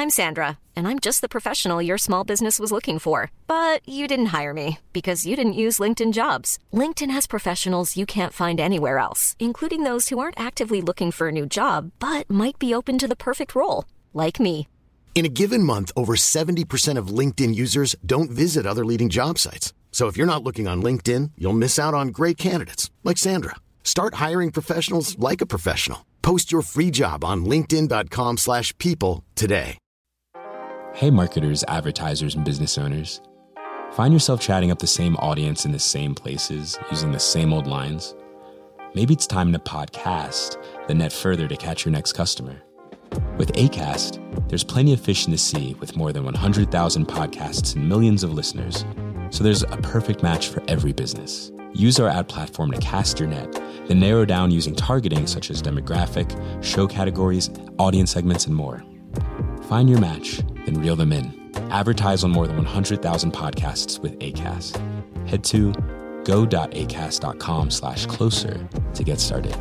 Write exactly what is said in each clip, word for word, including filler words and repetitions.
I'm Sandra, and I'm just the professional your small business was looking for. But you didn't hire me because you didn't use LinkedIn Jobs. LinkedIn has professionals you can't find anywhere else, including those who aren't actively looking for a new job, but might be open to the perfect role, like me. In a given month, over seventy percent of LinkedIn users don't visit other leading job sites. So if you're not looking on LinkedIn, you'll miss out on great candidates like Sandra. Start hiring professionals like a professional. Post your free job on linkedin.com slash people today. Hey marketers, advertisers, and business owners. Find yourself chatting up the same audience in the same places, using the same old lines? Maybe it's time to podcast, then net further to catch your next customer. With Acast, there's plenty of fish in the sea with more than one hundred thousand podcasts and millions of listeners. So there's a perfect match for every business. Use our ad platform to cast your net, then narrow down using targeting such as demographic, show categories, audience segments, and more. Find your match, then reel them in. Advertise on more than one hundred thousand podcasts with Acast. Head to go.acast.com slash closer to get started.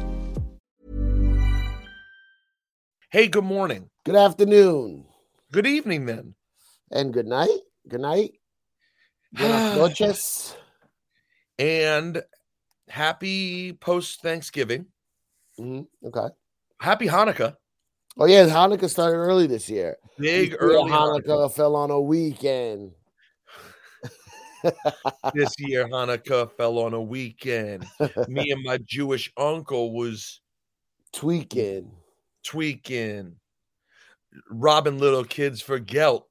Hey, good morning. Good afternoon. Good evening, then. And good night. Good night. Buenas noches. And happy post-Thanksgiving. Mm-hmm. Okay. Happy Hanukkah. Oh, yeah. Hanukkah started early this year. Big this early year, Hanukkah, Hanukkah fell on a weekend. This year, Hanukkah fell on a weekend. Me and my Jewish uncle was tweaking. Tweaking. Robbing little kids for gelt.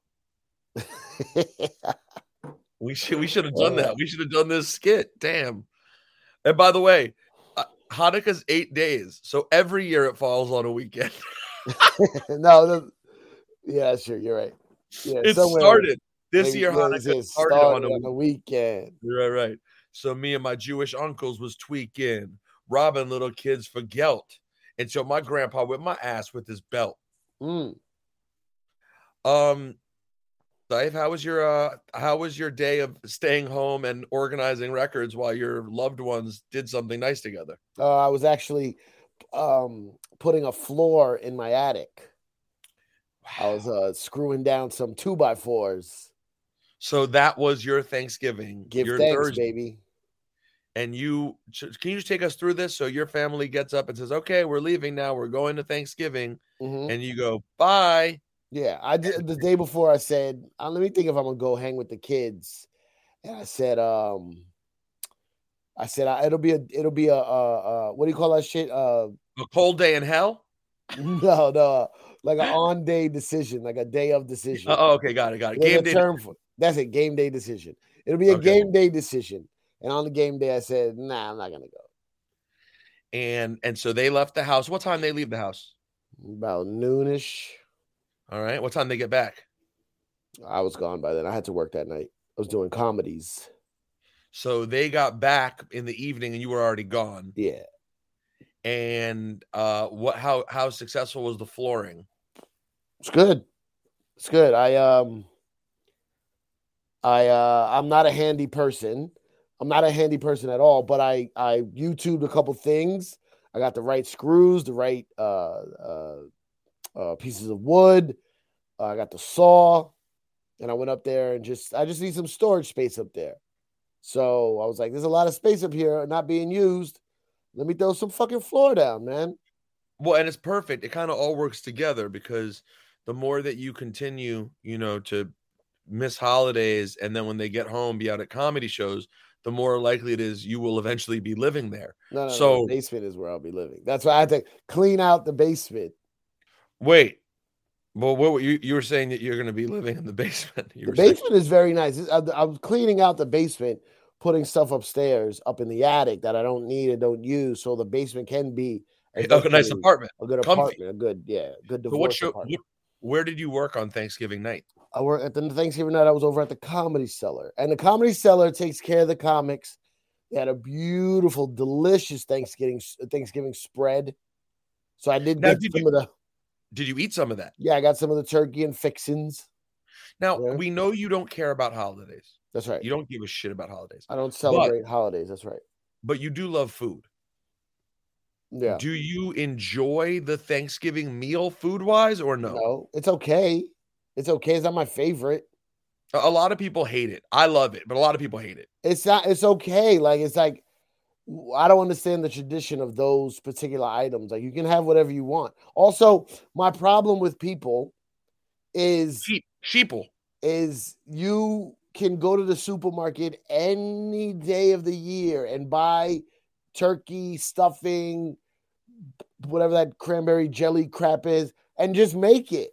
We should we should have done that. We should have done this skit. Damn. And by the way, uh, Hanukkah's eight days, so every year it falls on a weekend. no, no, yeah, sure, you're right. Yeah, it started this maybe, year. Yeah, Hanukkah started, started on, a, on a weekend. Right, right. So me and my Jewish uncles was tweaking, robbing little kids for gelt, and so my grandpa whipped my ass with his belt. Mm. Um. Dave, how was your uh, how was your day of staying home and organizing records while your loved ones did something nice together? Uh, I was actually um, putting a floor in my attic. Wow. I was uh, screwing down some two by fours. So that was your Thanksgiving. Give your thanks, Thursday. baby. And you can you just take us through this? So your family gets up and says, "Okay, we're leaving now. We're going to Thanksgiving," mm-hmm. and you go, "Bye." Yeah, I did the day before. I said, uh, "Let me think if I'm gonna go hang with the kids," and I said, "Um, I said I, it'll be a it'll be a uh, uh, what do you call that shit? Uh, a cold day in hell? No, no, like an on day decision, like a day of decision. Oh, okay, got it, got it. There's game a day. Term for, that's a game day decision. It'll be a okay. game day decision." And on the game day, I said, "Nah, I'm not gonna go." And and so they left the house. What time they leave the house? About noonish. All right. What time they get back? I was gone by then. I had to work that night. I was doing comedies. So they got back in the evening and you were already gone. Yeah. And uh, what? How how successful was the flooring? It's good. It's good. I um. I uh. I'm not a handy person. I'm not a handy person at all. But I I YouTubed a couple things. I got the right screws, the right uh uh. Uh, pieces of wood. Uh, I got the saw, and I went up there and just I just need some storage space up there. So I was like, "There's a lot of space up here not being used. Let me throw some fucking floor down, man." Well, and it's perfect. It kind of all works together because the more that you continue, you know, to miss holidays, and then when they get home, be out at comedy shows, the more likely it is you will eventually be living there. No, no, so no, the basement is where I'll be living. That's why I had to clean out the basement. Wait, well, what you you were saying that you're going to be living in the basement? You the were basement saying. is very nice. I, I was cleaning out the basement, putting stuff upstairs, up in the attic that I don't need and don't use, so the basement can be a nice apartment, a good Comfy. apartment, a good yeah, good divorce so what show, apartment. What, where did you work on Thanksgiving night? I worked at the Thanksgiving night. I was over at the Comedy Cellar, and the Comedy Cellar takes care of the comics. They had a beautiful, delicious Thanksgiving Thanksgiving spread. So I did now, get did some you, of the. Did you eat some of that? Yeah, I got some of the turkey and fixins. Now, yeah. we know you don't care about holidays. That's right. You don't give a shit about holidays. I don't celebrate but, holidays. That's right. But you do love food. Yeah. Do you enjoy the Thanksgiving meal food-wise or no? No, it's okay. It's okay. It's not my favorite. A lot of people hate it. I love it, but a lot of people hate it. It's not, it's okay. Like, it's like, I don't understand the tradition of those particular items. Like, you can have whatever you want. Also, my problem with people is Sheep, sheeple. is you can go to the supermarket any day of the year and buy turkey, stuffing, whatever that cranberry jelly crap is, and just make it.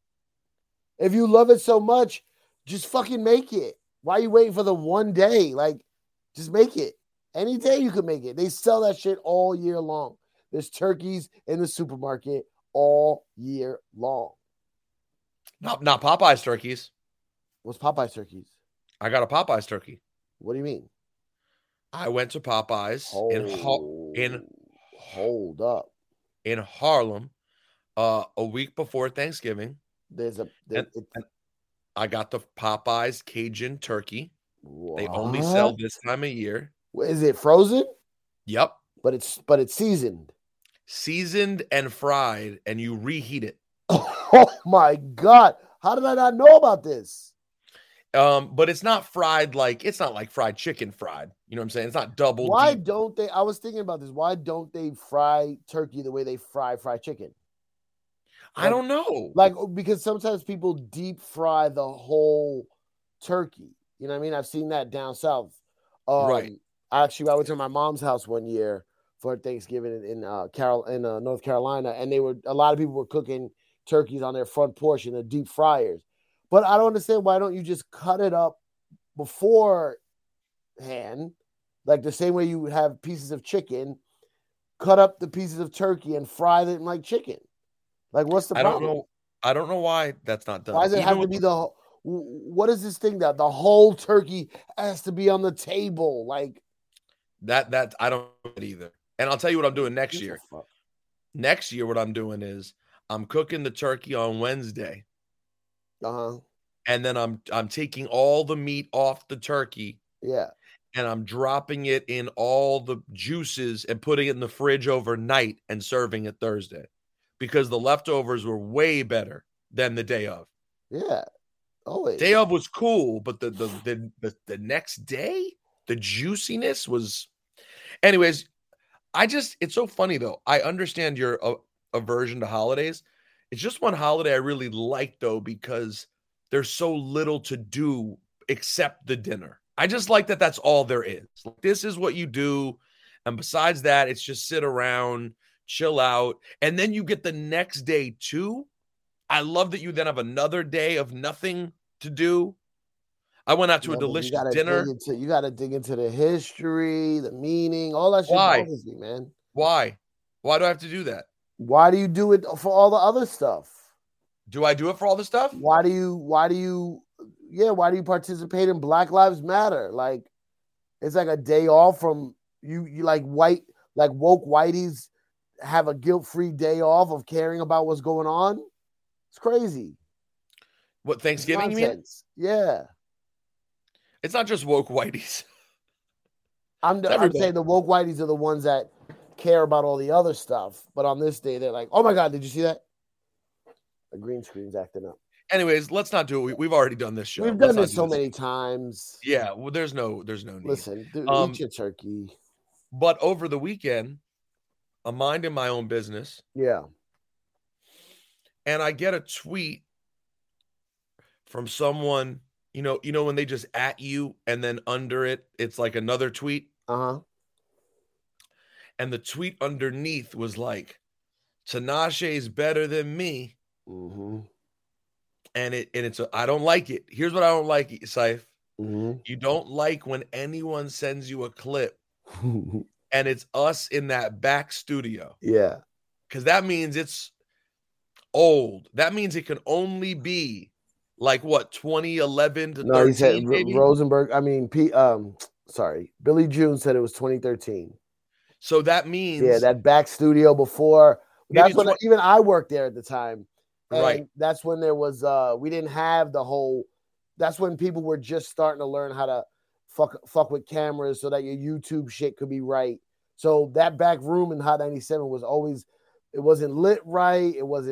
If you love it so much, just fucking make it. Why are you waiting for the one day? Like, just make it. Any day you can make it. They sell that shit all year long. There's turkeys in the supermarket all year long. Not, not Popeye's turkeys. What's Popeye's turkeys? I got a Popeye's turkey. What do you mean? I went to Popeye's Hold, in Har- in hold up. in Harlem uh, a week before Thanksgiving. There's a there, And, and I got the Popeye's Cajun turkey. what? They only sell this time of year. Is it frozen? Yep. But it's but it's seasoned. Seasoned and fried, and you reheat it. Oh my God. How did I not know about this? Um, but it's not fried like it's not like fried chicken fried. You know what I'm saying? It's not double. Why deep. don't they? I was thinking about this. Why don't they fry turkey the way they fry fried chicken? I don't know. Like, because sometimes people deep fry the whole turkey. You know what I mean? I've seen that down south. Um, Right. Actually, I went to my mom's house one year for Thanksgiving in, in uh Carol in uh, North Carolina, and they were a lot of people were cooking turkeys on their front porch in the deep fryers. But I don't understand, why don't you just cut it up beforehand, like the same way you have pieces of chicken, cut up the pieces of turkey and fry them like chicken. Like, what's the I problem? don't know. I don't know why that's not done. Why does it Even have to with be the? What is this thing that the whole turkey has to be on the table? Like that? That I don't know it either. And I'll tell you what I'm doing next year. fuck? Next year, what I'm doing is I'm cooking the turkey on Wednesday, Uh-huh. and then I'm I'm taking all the meat off the turkey, Yeah. and I'm dropping it in all the juices and putting it in the fridge overnight and serving it Thursday, because the leftovers were way better than the day of. Yeah. Always. Day of was cool, but the the the the, the next day, the juiciness was. Anyways, I just it's so funny though. I understand your uh, aversion to holidays. It's just one holiday I really like though, because there's so little to do except the dinner. I just like that that's all there is. Like, this is what you do, and besides that, it's just sit around, chill out, and then you get the next day too. I love that you then have another day of nothing to do. I went out to Yeah, a but delicious you gotta dinner. dig into, you got to dig into the history, the meaning, all that shit Why? bothers me, man. Why? Why do I have to do that? Why do you do it for all the other stuff? Do I do it for all the stuff? Why do you? Why do you? Yeah. Why do you participate in Black Lives Matter? Like, it's like a day off from you. You like white, like woke whiteys have a guilt-free day off of caring about what's going on. It's crazy. What, Thanksgiving, you mean? Nonsense. Yeah. It's not just woke whiteys. I'm, It's I'm everybody. saying the woke whiteys are the ones that care about all the other stuff. But on this day, they're like, oh my God, did you see that? The green screen's acting up. Anyways, let's not do it. We, we've already done this show. We've Let's done not this do so many times. Yeah, well, there's no, there's no need. Listen, dude, Um, eat your turkey. But over the weekend, I'm minding my own business, Yeah. and I get a tweet from someone. You know, you know when they just at you, and then under it, it's like another tweet. Uh-huh. And the tweet underneath was like, "Tinashe's better than me," Mm-hmm. and it and it's a, I don't like it. Here's what I don't like, Saif. Mm-hmm. You don't like when anyone sends you a clip and it's us in that back studio, Yeah. because that means it's old. That means it can only be like what, twenty eleven to No, he said thirteen, Ro- maybe. Rosenberg. I mean, P. Um, sorry, Billy June said it was twenty thirteen. So that means Yeah, that back studio before. Maybe That's when twen- even I worked there at the time. And Right. That's when there was. Uh, we didn't have the whole. That's when people were just starting to learn how to fuck fuck with cameras so that your YouTube shit could be right. So that back room in Hot ninety-seven was always. It wasn't lit right. It wasn't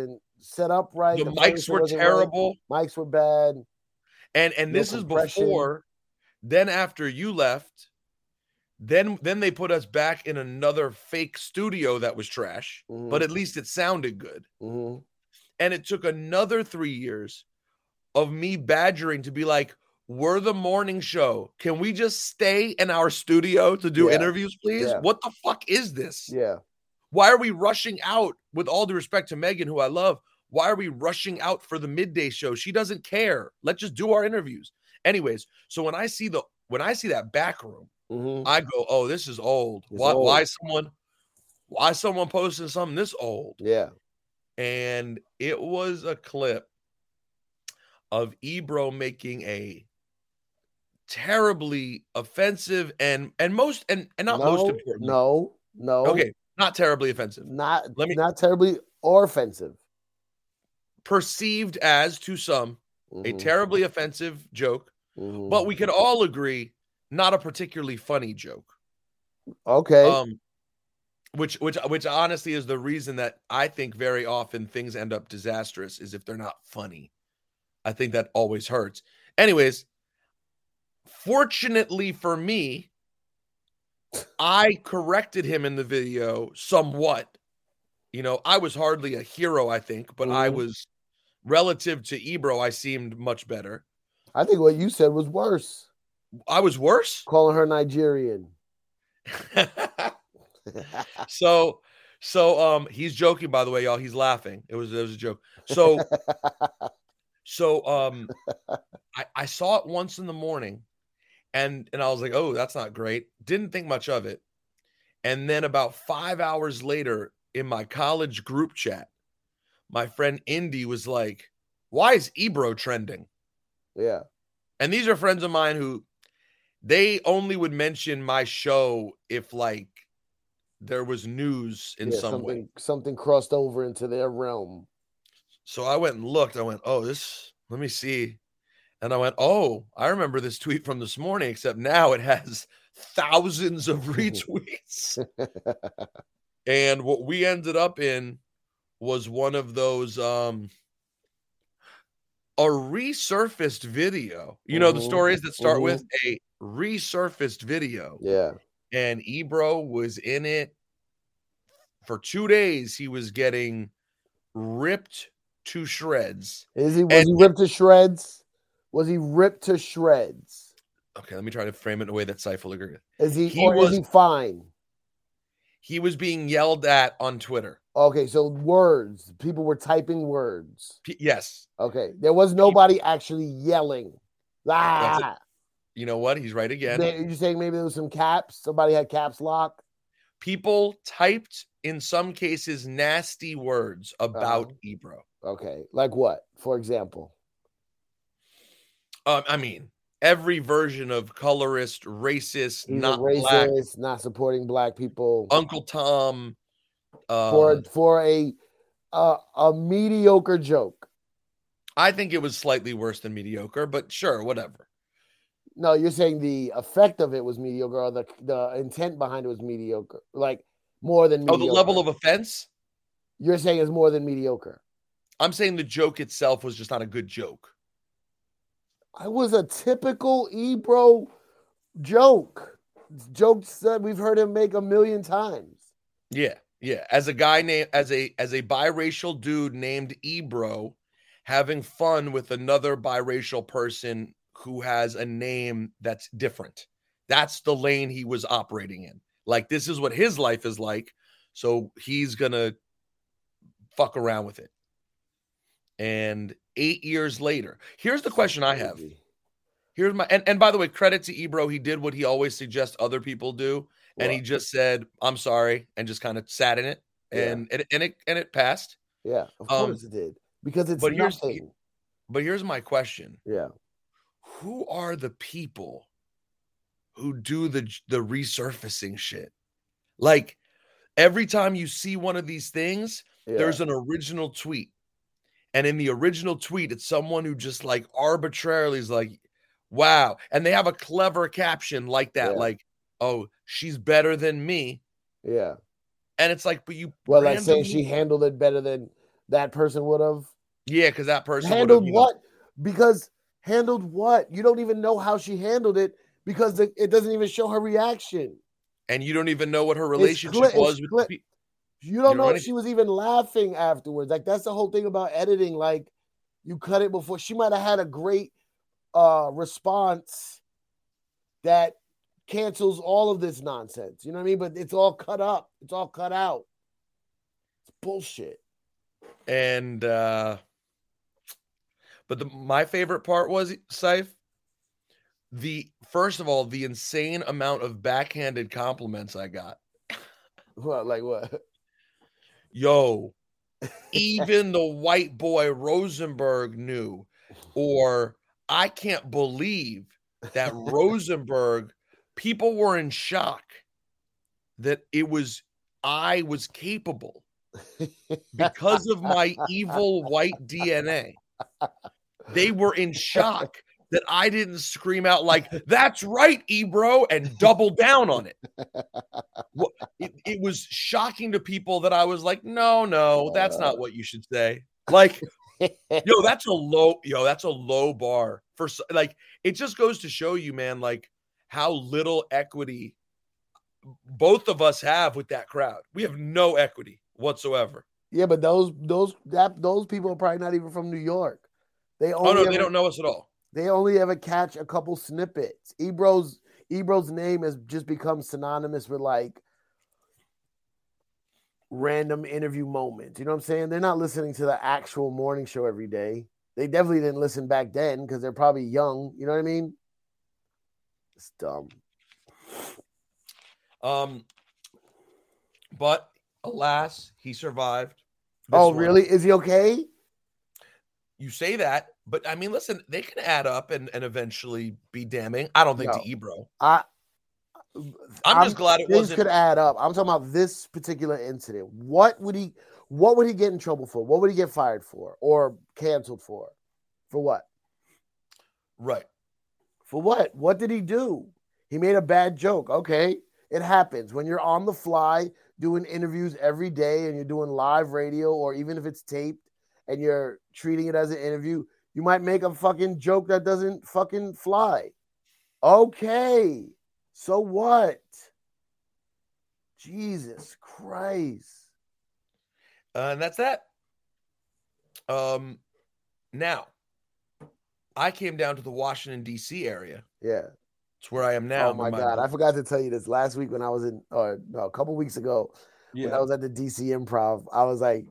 set up right. The, the mics were terrible. Right. Mics were bad. And and no this compression. Is before. Then after you left, then then they put us back in another fake studio that was trash, mm-hmm. but at least it sounded good. Mm-hmm. And it took another three years of me badgering to be like, we're the morning show. Can we just stay in our studio to do yeah. interviews, please? Yeah. What the fuck is this? Yeah. Why are we rushing out? With all due respect to Megan, who I love, why are we rushing out for the midday show? She doesn't care. Let's just do our interviews. Anyways, so when I see the when I see that back room, mm-hmm. I go, oh, this is old. It's why old. why someone why someone posting something this old? Yeah. And it was a clip of Ebro making a terribly offensive and and most and, and not no, most important. No, no. Okay, not terribly offensive. Not Let me not terribly or offensive. Perceived as to some mm-hmm. a terribly offensive joke, mm-hmm. but we could all agree not a particularly funny joke. Okay. Um which which which honestly is the reason that I think very often things end up disastrous is if they're not funny. I think that always hurts. Anyways, fortunately for me, I corrected him in the video somewhat. You know, I was hardly a hero, I think, but mm-hmm. I was, relative to Ebro, I seemed much better. I think what you said was worse. I was worse? Calling her Nigerian. so, so um, he's joking, by the way, y'all. He's laughing. It was, it was a joke. So, so um, I, I saw it once in the morning. And and I was like, oh, that's not great. Didn't think much of it. And then about five hours later in my college group chat, my friend Indy was like, why is Ebro trending? Yeah. And these are friends of mine who they only would mention my show if like there was news in yeah, some something, way. Something crossed over into their realm. So I went and looked. I went, oh, this, let me see. And I went, oh, I remember this tweet from this morning, except now it has thousands of retweets. And what we ended up in was one of those, um, a resurfaced video. You know, mm-hmm. the stories that start mm-hmm. with a resurfaced video. Yeah. And Ebro was in it for two days. He was getting ripped to shreds. Is he? Was and, he ripped to shreds? Was he ripped to shreds? Okay, let me try to frame it in a way that Saif will agree with. Is he, he or was, is he fine? He was being yelled at on Twitter. Okay, so words. People were typing words. P- yes. Okay, there was nobody People, actually yelling. Ah! You know what? He's right again. You're saying maybe there was some caps? Somebody had caps lock? People typed, in some cases, nasty words about uh, Ebro. Okay, like what, for example? Um, I mean, every version of colorist, racist, He's not a racist, black, not supporting black people. Uncle Tom, uh, for for a uh, a mediocre joke. I think it was slightly worse than mediocre, but sure, whatever. No, you're saying the effect of it was mediocre, or the the intent behind it was mediocre, like more than mediocre. Oh, the level of offense? You're saying it's more than mediocre. I'm saying the joke itself was just not a good joke. I was a typical Ebro joke. Jokes that we've heard him make a million times. Yeah, yeah. As a guy named as a as a biracial dude named Ebro, having fun with another biracial person who has a name that's different. That's the lane he was operating in. Like, this is what his life is like, so he's gonna fuck around with it. And eight years later, here's the question I have. Here's my and, and by the way, credit to Ebro. He did what he always suggests other people do, and well, he just said, "I'm sorry," and just kind of sat in it, and yeah. and, and it and it passed. Yeah, of course um, it did, because it's but nothing. Here's, but here's my question. Yeah, who are the people who do the the resurfacing shit? Like, every time you see one of these things, yeah. there's an original tweet. And in the original tweet, it's someone who just like arbitrarily is like, wow. And they have a clever caption like that, yeah. like, oh, she's better than me. Yeah. And it's like, but you. Well, like saying she handled it better than that person would have Yeah, because that person handled you what? know, Because handled what? You don't even know how she handled it because the, it doesn't even show her reaction. and you don't even know what her It's relationship cli- was it's with cli- the people. You don't You know know if anything. she was even laughing afterwards. Like, that's the whole thing about editing. Like, you cut it before. She might have had a great uh, response that cancels all of this nonsense. You know what I mean? But it's all cut up. It's all cut out. It's bullshit. And uh but the my favorite part was, Saif, the first of all, the insane amount of backhanded compliments I got. What? Like what? Yo, even the white boy Rosenberg knew, or I can't believe that Rosenberg, people were in shock that it was I was capable because of my evil white D N A. They were in shock that I didn't scream out like, "That's right, Ebro," and double down on it. It, it was shocking to people that I was like, no, no, that's not what you should say. Like, yo, that's a low, yo, that's a low bar for like, it just goes to show you, man, like how little equity both of us have with that crowd. We have no equity whatsoever. Yeah, but those those that those people are probably not even from New York. They only Oh no, ever, they don't know us at all. They only ever catch a couple snippets. Ebro's Ebro's name has just become synonymous with like random interview moments. You know what I'm saying? They're not listening to the actual morning show every day. They definitely didn't listen back then because they're probably young. You know what I mean? It's dumb. Um, but alas, he survived. Oh, one. Really? Is he okay? You say that, but I mean, listen, they can add up and, and eventually be damning. I don't think no. to Ebro. I, I'm, I'm just glad it things wasn't. Could add up. I'm talking about this particular incident. What would he? What would he get in trouble for? What would he get fired for or canceled for? For what? Right. For what? What did he do? He made a bad joke. Okay, it happens when you're on the fly doing interviews every day and you're doing live radio or even if it's taped and you're treating it as an interview. You might make a fucking joke that doesn't fucking fly. Okay. So what? Jesus Christ. Uh, and that's that. Um, now, I came down to the Washington, D C area. Yeah. It's where I am now. Oh, my God. I forgot to tell you this. Last week when I was in, or no, a couple weeks ago, yeah. when I was at the D C Improv, I was like,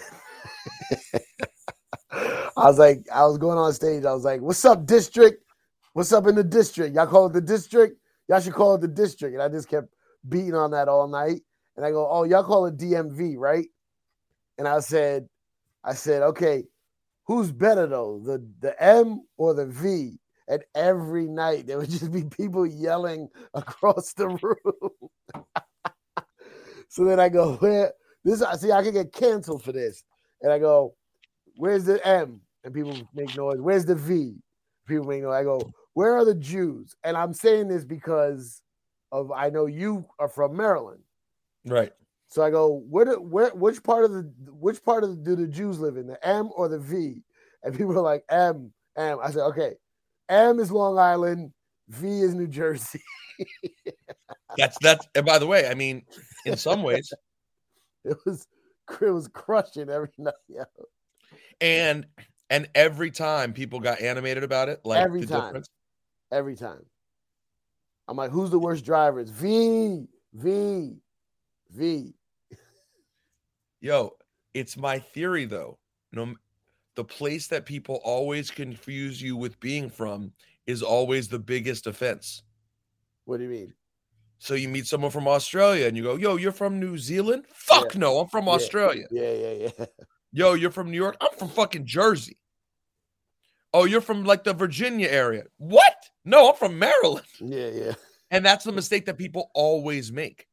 I was like, I was going on stage. I was like, what's up, district? What's up in the district? Y'all call it the district? Y'all should call it the district. And I just kept beating on that all night. And I go, oh, y'all call it D M V, right? And I said, I said, okay, who's better though? The the M or the V? And every night there would just be people yelling across the room. So then I go, where this I see I can get canceled for this. And I go, where's the M? And people make noise. Where's the V? People make noise. I go, where are the Jews? And I'm saying this because of I know you are from Maryland. Right. So I go, where do, where which part of the which part of the, do the Jews live in? The M or the V? And people are like, M, M. I said, okay. M is Long Island, V is New Jersey. that's that's and by the way, I mean, in some ways, it was it was crushing every night. Yeah. And and every time people got animated about it, like every the time. difference. Every time. I'm like, who's the worst driver? It's V, V, V. Yo, it's my theory though. No, the place that people always confuse you with being from is always the biggest offense. What do you mean? So you meet someone from Australia and you go, yo, you're from New Zealand? Fuck yeah. no, I'm from yeah. Australia. Yeah, yeah, yeah. Yo, you're from New York? I'm from fucking Jersey. Oh, you're from like the Virginia area. What? No, I'm from Maryland. Yeah, yeah. And that's the mistake that people always make.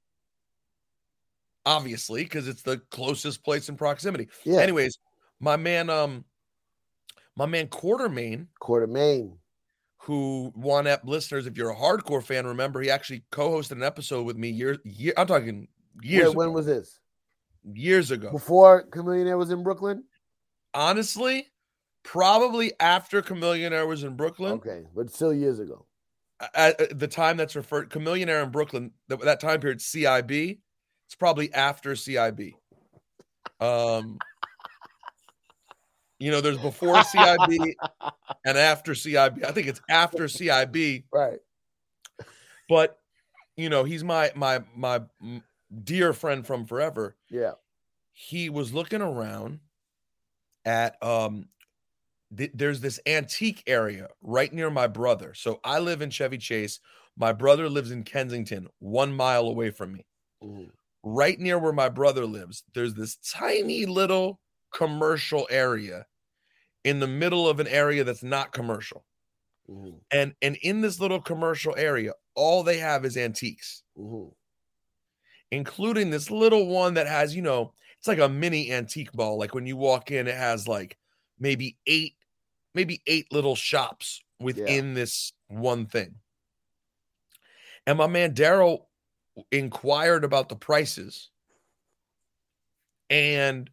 Obviously, because it's the closest place in proximity. Yeah. Anyways, my man, um, my man Quartermain, Quartermain, who One Ep listeners, if you're a hardcore fan, remember he actually co-hosted an episode with me years. Year, I'm talking years. Wait, when ago. was this? years ago. Before Chameleonaire was in Brooklyn? Honestly, probably after Chameleonaire was in Brooklyn. Okay, but still years ago. At, at the time that's referred, Chameleonaire in Brooklyn, that, that time period, C I B, it's probably after C I B. Um, you know, there's before C I B and after C I B. I think it's after C I B. Right. But, you know, he's my my my dear friend from forever. Yeah. He was looking around at um th- there's this antique area right near my brother. So I live in Chevy Chase. My brother lives in Kensington, one mile away from me. Mm. Right near where my brother lives, there's this tiny little commercial area in the middle of an area that's not commercial. Mm-hmm. And and in this little commercial area, all they have is antiques, mm-hmm. including this little one that has, you know, it's like a mini antique mall. Like when you walk in, it has like maybe eight, maybe eight little shops within yeah. this one thing. And my man Daryl inquired about the prices and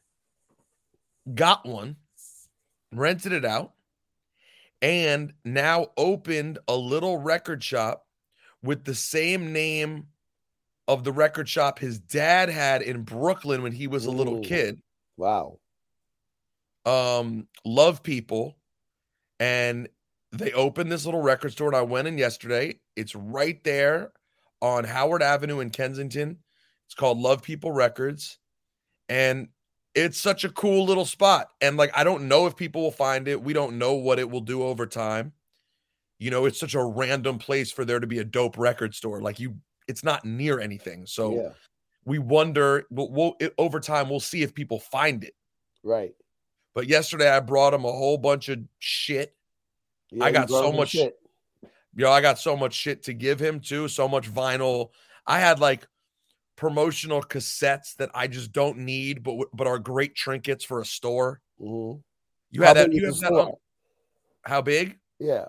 got one, rented it out, and now opened a little record shop with the same name of the record shop his dad had in Brooklyn when he was a little Ooh, kid. Wow. Um, Love People. And they opened this little record store, and I went in yesterday. It's right there on Howard Avenue in Kensington. It's called Love People Records. And it's such a cool little spot. And like, I don't know if people will find it. We don't know what it will do over time. You know, it's such a random place for there to be a dope record store. Like you, it's not near anything. So yeah. we wonder, we'll, we'll it, over time, we'll see if people find it. Right. But yesterday I brought him a whole bunch of shit. Yeah, I got so much shit. Yo, I got so much shit to give him too. So much vinyl. I had like promotional cassettes that I just don't need, but but are great trinkets for a store. Mm-hmm. You had that. You have that on, how big? Yeah.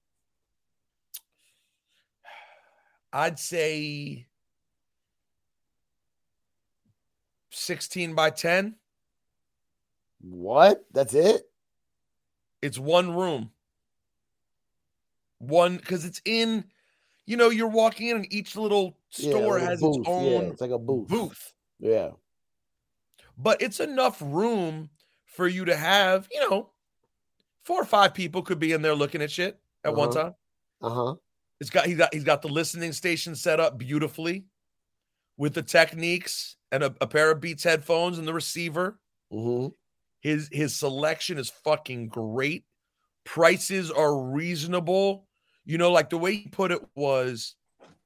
I'd say sixteen by ten. What? That's it? It's one room. One, because it's in, you know, you're walking in and each little store yeah, has booth. its own yeah, it's like a booth. booth. Yeah. But it's enough room for you to have, you know, four or five people could be in there looking at shit at uh-huh. one time. Uh-huh. It's got he's got he's got the listening station set up beautifully with the Techniques and a, a pair of Beats headphones and the receiver. Mm-hmm. His his selection is fucking great. Prices are reasonable. You know, like the way he put it was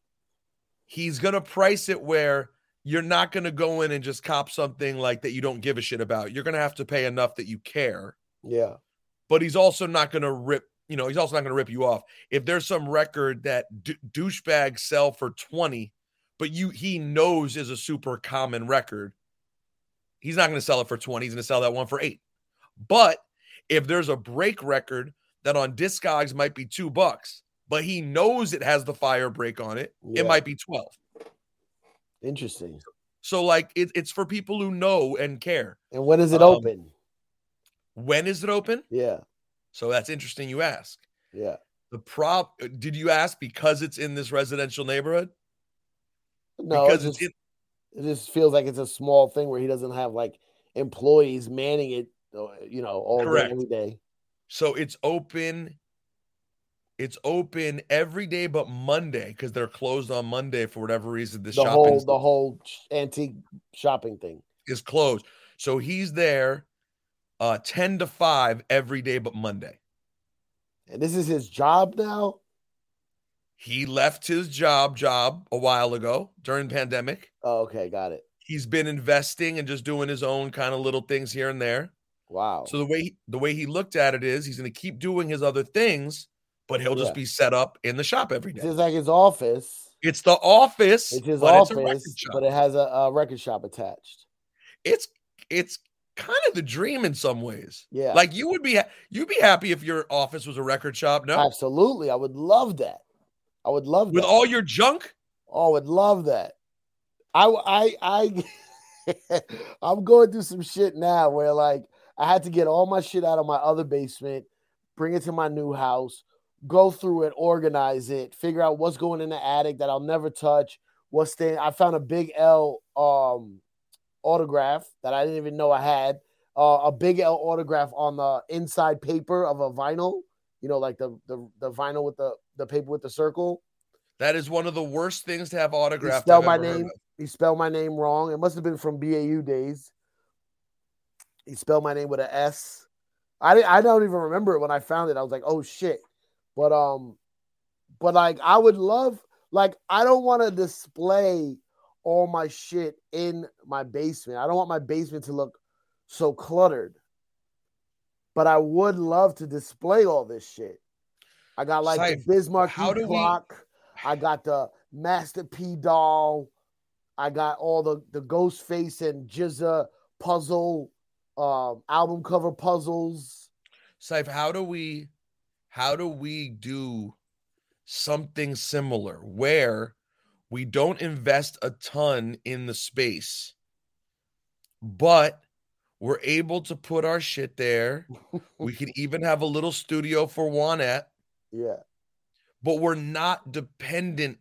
he's going to price it where you're not going to go in and just cop something like that you don't give a shit about. You're going to have to pay enough that you care. Yeah. But he's also not going to rip, you know, he's also not going to rip you off. If there's some record that d- douchebags sell for twenty, but you he knows is a super common record, he's not going to sell it for twenty. He's going to sell that one for eight. But if there's a break record that on Discogs might be two bucks, but he knows it has the fire break on it, yeah. it might be twelve. Interesting. So, like, it, it's for people who know and care. And when is it um, open? When is it open? Yeah. So that's interesting you ask. Yeah. The prop, did you ask because it's in this residential neighborhood? No, because it just, it's in- it just feels like it's a small thing where he doesn't have, like, employees manning it, you know, all Correct. day, every day. So it's open. It's open every day but Monday because they're closed on Monday for whatever reason. The, The shopping whole the whole antique shopping thing. is closed. So he's there uh, ten to five every day but Monday. And this is his job now? He left his job job a while ago during the pandemic. Oh, okay, got it. He's been investing and just doing his own kind of little things here and there. Wow. So the way he, the way he looked at it is he's going to keep doing his other things, but he'll just Yeah. be set up in the shop every day. It's just like his office. It's the office. It's his but office, it's a record shop. but it has a, a record shop attached. It's it's kind of the dream in some ways. Yeah. Like you would be ha- you'd be happy if your office was a record shop. No, Absolutely. I would love that. I would love with that. all your junk. Oh, I would love that. I, I, I, I'm going through some shit now where like I had to get all my shit out of my other basement, bring it to my new house, go through it, organize it, figure out what's going in the attic that I'll never touch. What's staying? I found a Big L um, autograph that I didn't even know I had. Uh, a Big L autograph on the inside paper of a vinyl. You know, like the the, the vinyl with the, the paper with the circle. That is one of the worst things to have autographed. He spelled my name. He spelled my name wrong. It must have been from B A U days. He spelled my name with an S. I I don't even remember it when I found it. I was like, oh shit. But um, but like I would love, like I don't want to display all my shit in my basement. I don't want my basement to look so cluttered. But I would love to display all this shit. I got like Saif, the Bismarck clock. We... I got the Master P doll. I got all the, the Ghostface and Jizza puzzle, um, album cover puzzles. Saif, how do we how do we do something similar where we don't invest a ton in the space, but we're able to put our shit there. We could even have a little studio for Juanette. Yeah. But we're not dependent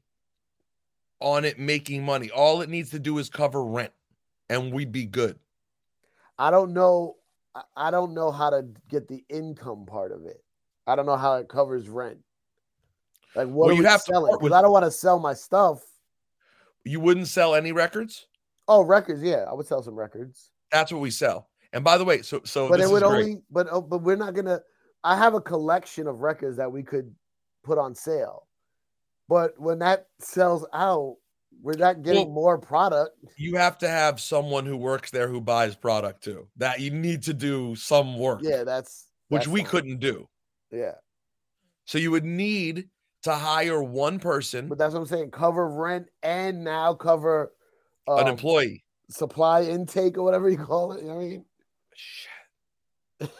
on it making money. All it needs to do is cover rent, and we'd be good. I don't know. I don't know how to get the income part of it. I don't know how it covers rent. Like, what well, you have selling? Because I don't want to sell my stuff. You wouldn't sell any records? Oh, records. Yeah, I would sell some records. That's what we sell. And by the way, so so but this it would is only great. but oh, but we're not gonna. I have a collection of records that we could put on sale, but when that sells out, we're not getting well, more product. You have to have someone who works there who buys product too. That you need to do some work. Yeah, that's which that's we fine. couldn't do. Yeah. So you would need to hire one person. But that's what I'm saying. Cover rent and now cover um, an employee. Supply intake or whatever you call it. You know what I mean? Shit.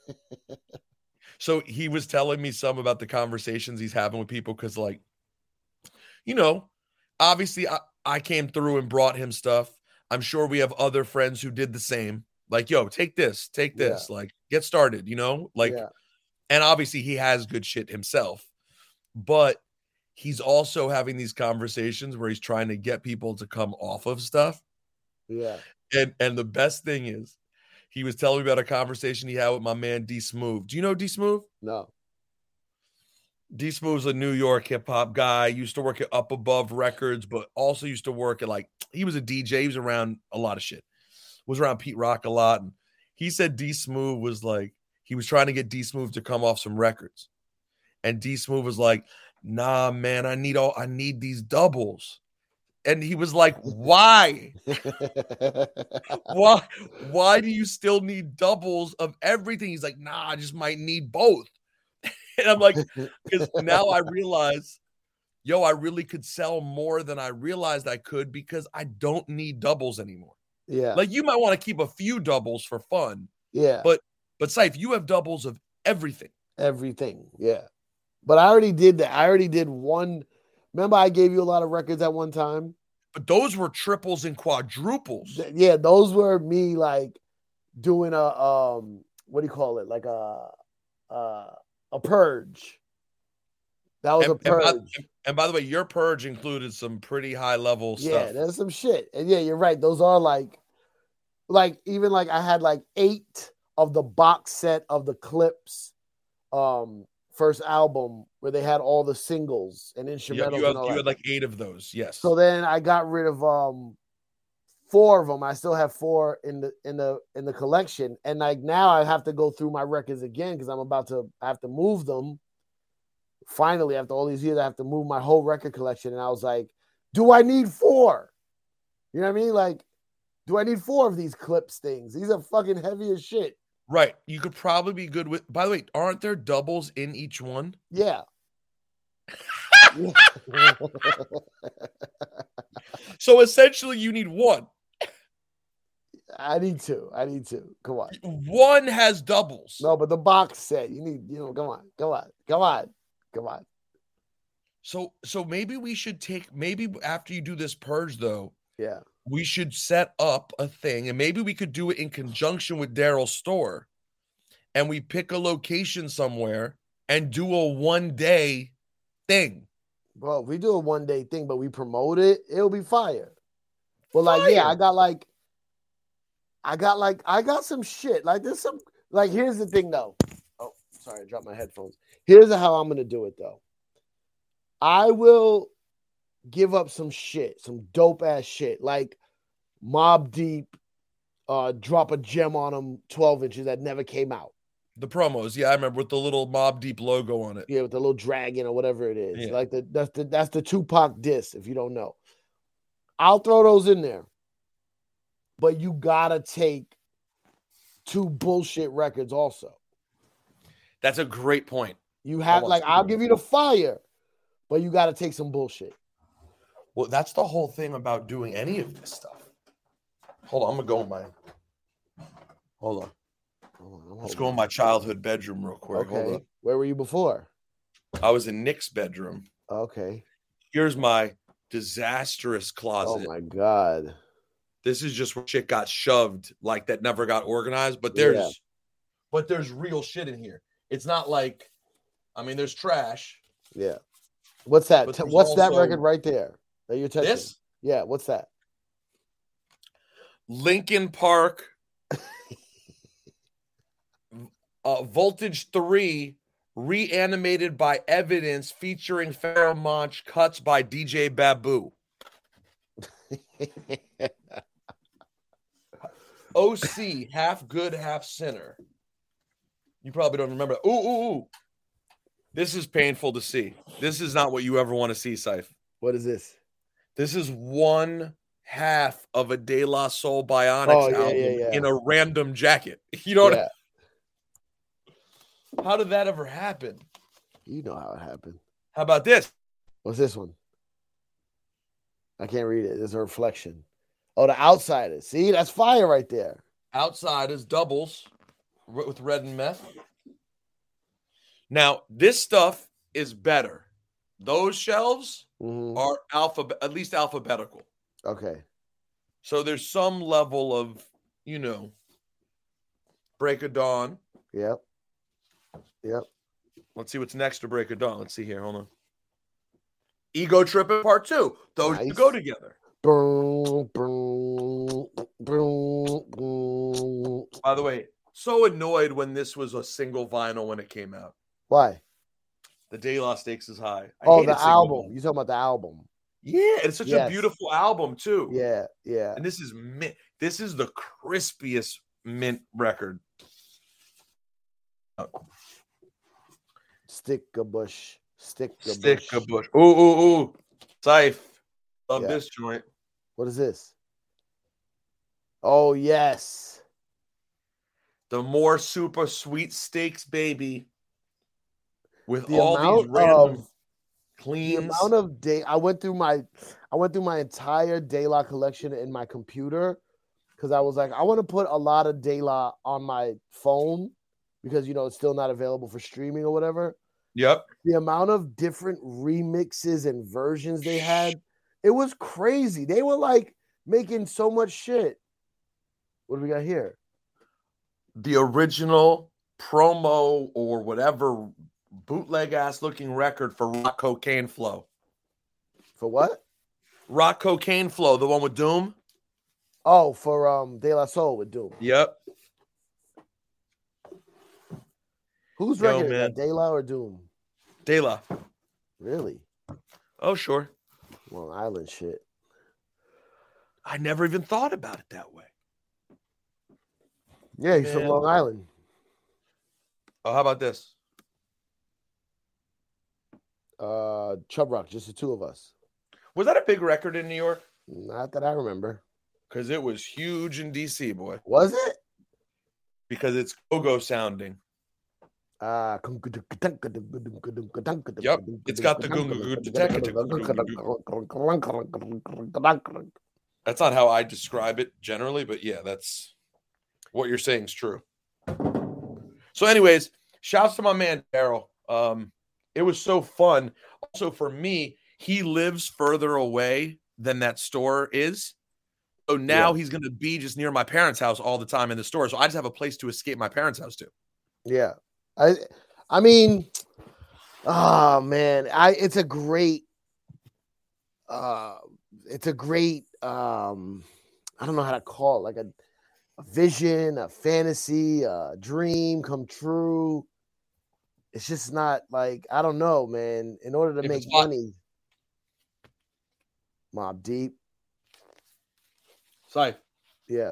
So he was telling me some about the conversations he's having with people because, like, you know, obviously I, I came through and brought him stuff. I'm sure we have other friends who did the same. Like, yo, take this, take this, yeah. Like, get started, you know? Like, yeah. And obviously he has good shit himself. But he's also having these conversations where he's trying to get people to come off of stuff. Yeah. And and the best thing is, he was telling me about a conversation he had with my man D Smooth. Do you know D Smooth? No. D Smooth's a New York hip hop guy. Used to work at Up Above Records, but also used to work at, like, he was a D J. He was around a lot of shit. Was around Pete Rock a lot. And he said D Smooth was like, he was trying to get D Smooth to come off some records. And D Smooth was like, nah, man, I need all I need these doubles. And he was like, why? why? Why do you still need doubles of everything? He's like, nah, I just might need both. And I'm like, because now I realize, yo, I really could sell more than I realized I could because I don't need doubles anymore. Yeah. Like, you might want to keep a few doubles for fun. Yeah. But, but Saif, you have doubles of everything. Everything. Yeah. But I already did that. I already did one. Remember I gave you a lot of records at one time? But those were triples and quadruples. Yeah, those were me, like, doing a, um, what do you call it? Like a, uh, a purge. That was and, a purge. And by, and by the way, your purge included some pretty high level yeah, stuff. Yeah, there's some shit. And yeah, you're right. Those are like, like, even like I had like eight of the box set of the Clips, um, first album where they had all the singles and instrumentals. Yeah, you had, and all you that. had like eight of those, yes. So then I got rid of um four of them. I still have four in the in the in the collection, and like now I have to go through my records again because I'm about to I have to move them. Finally, after all these years, I have to move my whole record collection, and I was like, "Do I need four? You know what I mean? Like, do I need four of these Clips things? These are fucking heavy as shit." Right. You could probably be good with, by the way, aren't there doubles in each one? Yeah. So essentially you need one. I need two. I need two. Come on. One has doubles. No, but the box set, you need, you know, come on. Come on. Come on. Come on. So so maybe we should take, maybe after you do this purge though, yeah, we should set up a thing, and maybe we could do it in conjunction with Daryl's store, and we pick a location somewhere and do a one-day thing. Bro, if we do a one-day thing, but we promote it, it'll be fire. But like, Fire. yeah, I got like, I got like, I got some shit. Like, there's some, like, here's the thing though. Oh, sorry, I dropped my headphones. Here's how I'm gonna do it though. I will give up some shit, some dope ass shit, like Mobb Deep, uh, drop a gem on them, twelve inches that never came out. The promos, yeah, I remember with the little Mobb Deep logo on it. Yeah, with the little dragon or whatever it is. Yeah. Like the that's the that's the Tupac diss, if you don't know. I'll throw those in there. But you gotta take two bullshit records also. That's a great point. You have like I'll give you the fire, but you gotta take some bullshit. Well, that's the whole thing about doing any of this stuff. Hold on, I'm gonna go in my hold on. Hold on, Let's go in my childhood bedroom real quick. Hold Okay. on. Where were you before? I was in Nick's bedroom. Okay. Here's my disastrous Oh closet. my god. This is just where shit got shoved, like that never got organized. But there's, Yeah. but there's real shit in here. It's not like, I mean, there's trash. Yeah. What's that? But T- there's What's that also- record right there that you're touching? This Yeah. What's that? Linkin Park, uh, Voltage three, reanimated by Evidence, featuring Pharoah Monch, cuts by D J Babu. O C, half good, half sinner. You probably don't remember. Ooh, ooh, ooh. This is painful to see. This is not what you ever want to see, Syph. What is this? This is one half of a De La Soul Bionics Oh, yeah, album yeah, yeah. in a random jacket. You know what Yeah. I, how did that ever happen? You know how it happened. How about this? What's this one? I can't read it. There's a reflection. Oh, the Outsiders. See, that's fire right there. Outside is doubles r- with red and meth. Now, this stuff is better. Those shelves Mhm. are alphabet, at least alphabetical. Okay. So there's some level of, you know, Break of Dawn. Yep. Yep. Let's see what's next to Break of Dawn. Let's see here. Hold on. Ego Tripping Part Two. Those Nice. go together. Boom, boom, boom, boom. By the way, so annoyed when this was a single vinyl when it came out. Why? The De La Stakes is High. I Oh, hated the single album. vinyl. You talking about the album? Yeah, it's such Yes. a beautiful album too. Yeah, yeah. And this is mint. This is the crispiest mint record. Stick a bush. Stick a Stick bush. a bush. Ooh, ooh, ooh. Syph. Love Yeah. this joint. What is this? Oh, yes. The more super sweet steaks, baby. With The all these amount random of- The cleans. amount of day I went through my I went through my entire De La collection in my computer because I was like, I want to put a lot of De La on my phone because you know it's still not available for streaming or whatever. Yep. The amount of different remixes and versions they had, it was crazy. They were like making so much shit. What do we got here? The original promo or whatever bootleg ass looking record for Rock Cocaine Flow. For what? Rock Cocaine Flow, the one with Doom. Oh, for um De La Soul with Doom. Yep. Who's Yo, record is man. that? De La or Doom? De La. Really? Oh, sure. Long Island shit. I never even thought about it that way. Yeah, he's from Man. Long Island. Oh, how about this? Uh, Chub Rock, just the two of us. Was that a big record in New York? Not that I remember. Because it was huge in D C, boy. Was it? Because it's go-go sounding. Uh, Yep, it's got the That's not how I describe it generally, but yeah, that's what you're saying is true. So, anyways, shouts to my man Daryl. Um, it was so fun. Also, for me, he lives further away than that store is. So now Yeah. he's going to be just near my parents' house all the time in the store. So I just have a place to escape my parents' house to. Yeah. I I mean, oh man, I it's a great uh it's a great um I don't know how to call it, like a, a vision, a fantasy, a dream come true. It's just not like, I don't know, man. In order to If make it's hot- money, Mob Deep. Sorry. Yeah.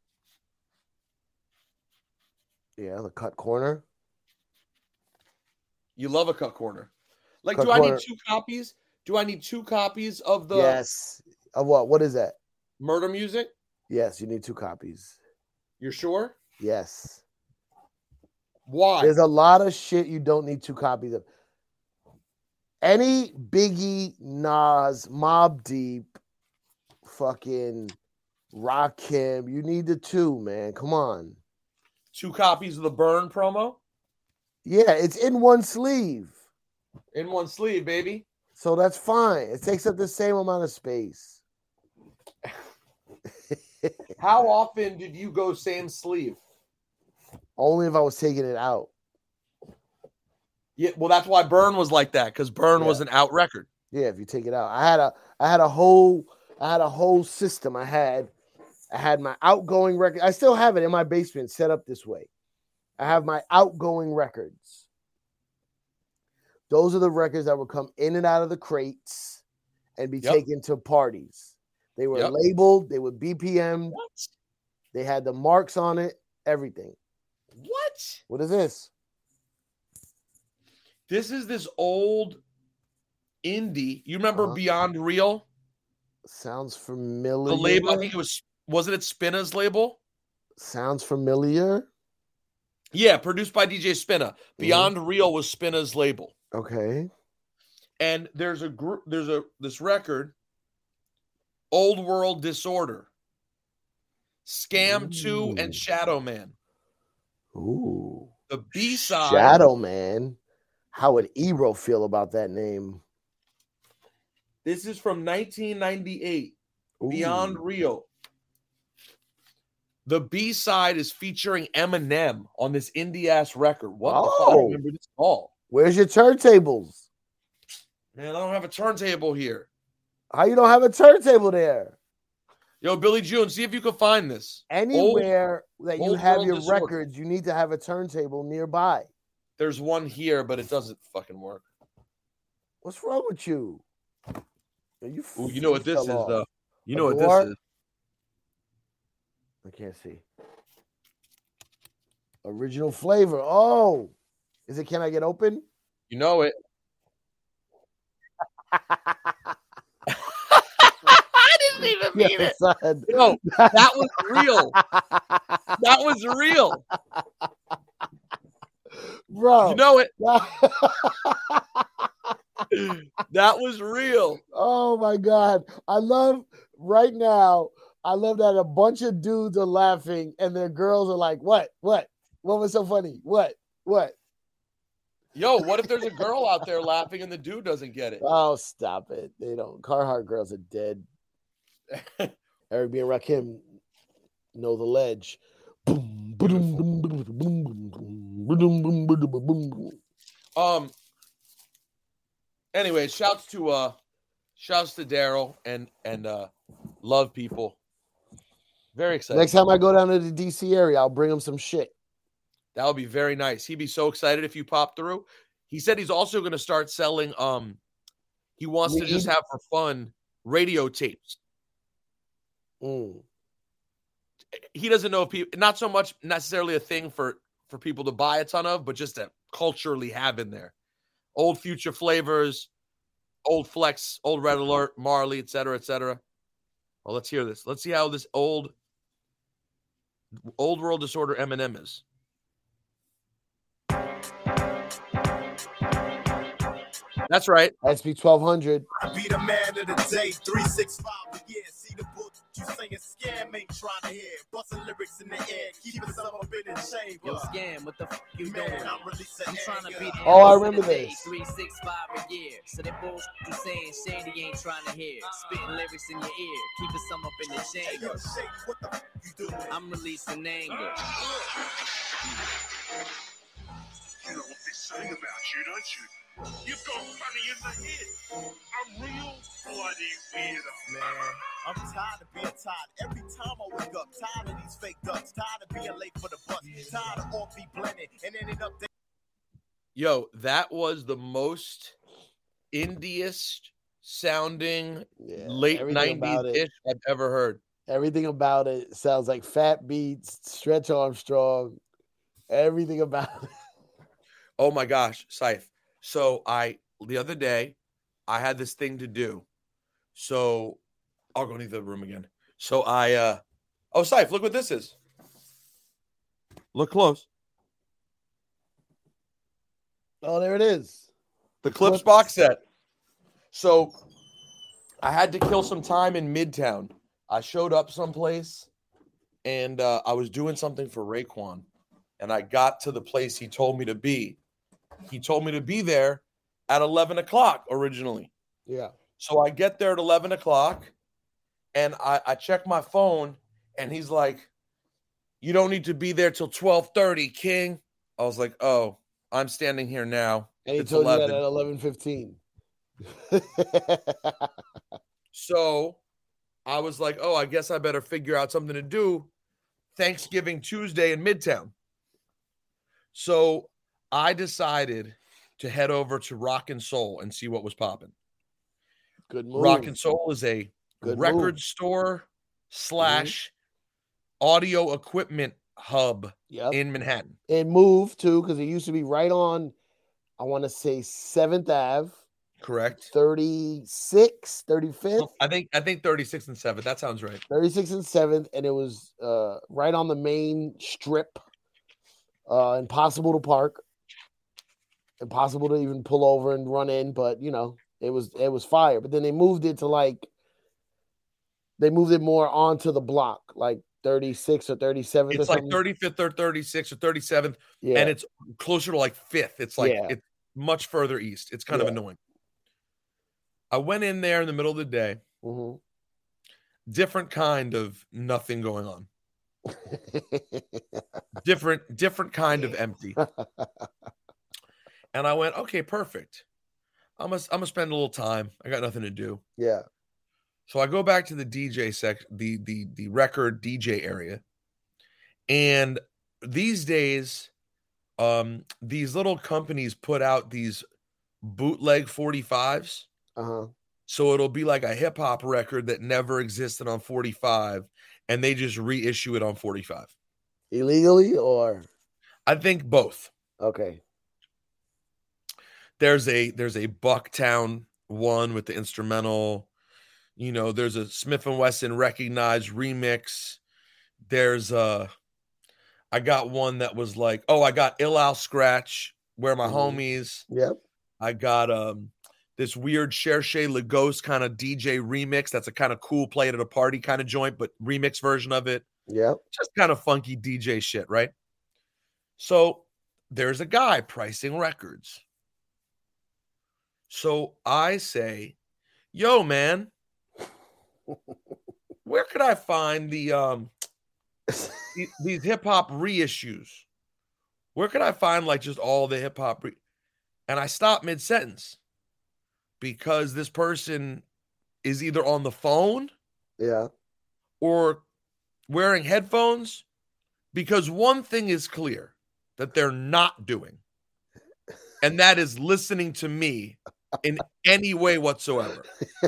Yeah, the cut corner. You love a cut corner. Like, Cut do I corner. need two copies? Do I need two copies of the Yes. Of what? What is that? Murder Music? Yes, you need two copies. You're sure? Yes. Why? There's a lot of shit you don't need two copies of. Any Biggie, Nas, Mob Deep, fucking Rakim, you need the two, man. Come on. Two copies of the Burn promo Yeah, it's in one sleeve. in one sleeve, baby. So that's fine. It takes up the same amount of space. How often did you go same sleeve? Only if I was taking it out. Yeah, well, that's why Burn was like that, because Burn Yeah. was an out record. Yeah, if you take it out. I had a I had a whole I had a whole system. I had I had my outgoing record. I still have it in my basement set up this way. I have my outgoing records. Those are the records that would come in and out of the crates and be Yep. taken to parties. They were Yep. labeled, they were B P M, What? they had the marks on it, everything. What? What is this? This is this old indie. You remember Uh-huh. Beyond Real? Sounds familiar. The label, I think it was, wasn't it Spinna's label? Sounds familiar. Yeah, produced by D J Spinna. Beyond Real was Spinna's label. Okay. And there's a group, there's a this record, Old World Disorder, Scam two, and Ooh. Shadow Man. Ooh. The B-side. Shadow Man. How would Ebro feel about that name? This is from nineteen ninety-eight. Ooh. Beyond Real. The B-side is featuring Eminem on this indie ass record. What the fuck? I Oh. don't remember this at all. Where's your turntables? Man, I don't have a turntable here. How you don't have a turntable there? Yo, Billy June, see if you can find this. Anywhere that you Old have World your Disorder. records, you need to have a turntable nearby. There's one here, but it doesn't fucking work. What's wrong with you? You, Ooh, you know what this fell is, off. though. You A know what door? this is. I can't see. Original flavor. Oh, is it? Can I get open? You know it. I didn't even mean Yeah, it. son. No, that was real. That was real. Bro. You know it. That was real. Oh my God. I love right now. I love that a bunch of dudes are laughing and their girls are like, what? What? What was so funny? What? What? Yo, what if there's a girl out there laughing and the dude doesn't get it? Oh, stop it. They don't. Carhartt girls are dead. Eric B. and Rakim know the ledge. Boom, boom, boom, boom, boom, boom, boom, boom, boom, boom, boom. Um. Anyway, shouts to uh, shouts to Daryl and and uh, love people. Very excited. Next time I go down to the D C area, I'll bring him some shit. That would be very nice. He'd be so excited if you pop through. He said he's also going to start selling. Um, he wants to just Weed? have for fun radio tapes. Mm. He doesn't know if people, not so much necessarily a thing for for people to buy a ton of, but just to culturally have in there. Old Future Flavors, Old Flex, Old Red Alert, Marley, et cetera, et cetera. Well, let's hear this. Let's see how this old Old World Disorder Eminem is. That's right. S B twelve hundred. Be the man of the day, three six five, yeah, see the book. you saying scam ain't trying to hear. Busting lyrics in the air, keeping some up in the chamber. Yo, Scam, what the fuck you Man, doing? I'm releasing I'm trying to be the Oh, I M C remember today, this. three six five a year. So that bullshit you saying Shady ain't trying to hear. Spitting lyrics in your ear, keeping some up in the Hey, yo, chamber. Shake, what the fuck you doing? I'm releasing anger. You know what they're saying about you, don't you? You go funny in the head. A real bloody weirdo. Man, I'm tired of being tired. Every time I wake up, tired of these fake ducks. Tired of being late for the bus. Tired of all be blending and ending up there. Yo, that was the most indiest sounding Yeah, late everything about nineties it. ish I've ever heard. Everything about it sounds like Fat Beats, Stretch Armstrong. Everything about it. Oh my gosh, Syph. So I the other day I had this thing to do. So I'll go into the room again. So I uh oh Syph, look what this is. Look close. Oh, there it is. The Clips Clips. box set. So I had to kill some time in Midtown. I showed up someplace and uh, I was doing something for Raekwon. And I got to the place he told me to be. He told me to be there at eleven o'clock originally. Yeah. So I get there at eleven o'clock and I, I check my phone and he's like, you don't need to be there till twelve thirty, King. I was like, oh, I'm standing here now. And he It's told eleven. you that at eleven fifteen. So I was like, oh, I guess I better figure out something to do Thanksgiving Tuesday in Midtown. So I decided to head over to Rock and Soul and see what was popping. Good move. Rock and Soul is a Good record move. store slash audio equipment hub Yep. in Manhattan. And moved too, because it used to be right on, I want to say seventh Avenue, Correct. thirty-six, thirty-fifth, I think I think thirty-six and seven. That sounds right. thirty-sixth and seventh, and it was uh, right on the main strip. Uh, impossible to park, impossible to even pull over and run in, but you know, it was it was fire. But then they moved it to like they moved it more onto the block, like thirty-six or thirty-seventh. It's or like something. thirty-fifth or thirty-sixth or thirty-seventh, Yeah. and it's closer to like fifth. It's like Yeah. it's much further east. It's kind Yeah. of annoying. I went in there in the middle of the day. Mhm. Different kind of nothing going on. Different, different kind of empty. And I went, okay, perfect. I'm gonna, I'm gonna spend a little time. I got nothing to do. Yeah. So I go back to the D J sec, the the the record D J area, and these days, um, these little companies put out these bootleg forty-fives. Uh-huh. So it'll be like a hip hop record that never existed on forty-five, and they just reissue it on forty-five. Illegally or I think both. okay. There's a there's a Bucktown one with the instrumental. You know, there's a Smith and Wesson recognized remix. There's a I got one that was like, oh, I got Ill Al Scratch, Where My Mhm. Homies. Yep. I got um this weird Cherche Lagos kind of D J remix. That's a kind of cool play it at a party kind of joint, but remix version of it. Yep. Just kind of funky D J shit, right? So there's a guy pricing records. So I say, yo, man, where could I find the um the- these hip hop reissues? Where could I find like just all the hip hop? Re- and I stop mid sentence because this person is either on the phone Yeah. or wearing headphones, because one thing is clear that they're not doing, and that is listening to me in any way whatsoever.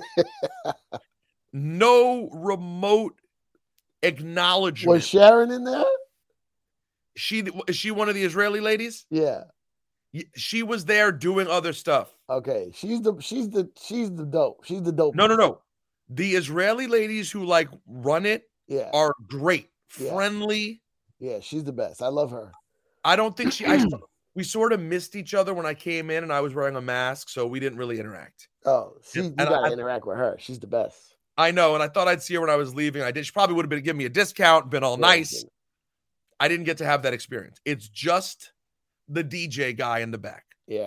No remote acknowledgement. Was Sharon in there? She is she one of the Israeli ladies? Yeah. Y- She was there doing other stuff. Okay. She's the she's the she's the dope. She's the dope. No, no, no. The Israeli ladies who like run it Yeah. are great, Yeah. friendly. Yeah, she's the best. I love her. I don't think she. I, we sort of missed each other when I came in, and I was wearing a mask, so we didn't really interact. Oh, she you And gotta I- interact with her. She's the best. I know, and I thought I'd see her when I was leaving. I did. She probably would have been giving me a discount, been all Yeah, nice. yeah. I didn't get to have that experience. It's just the D J guy in the back. Yeah.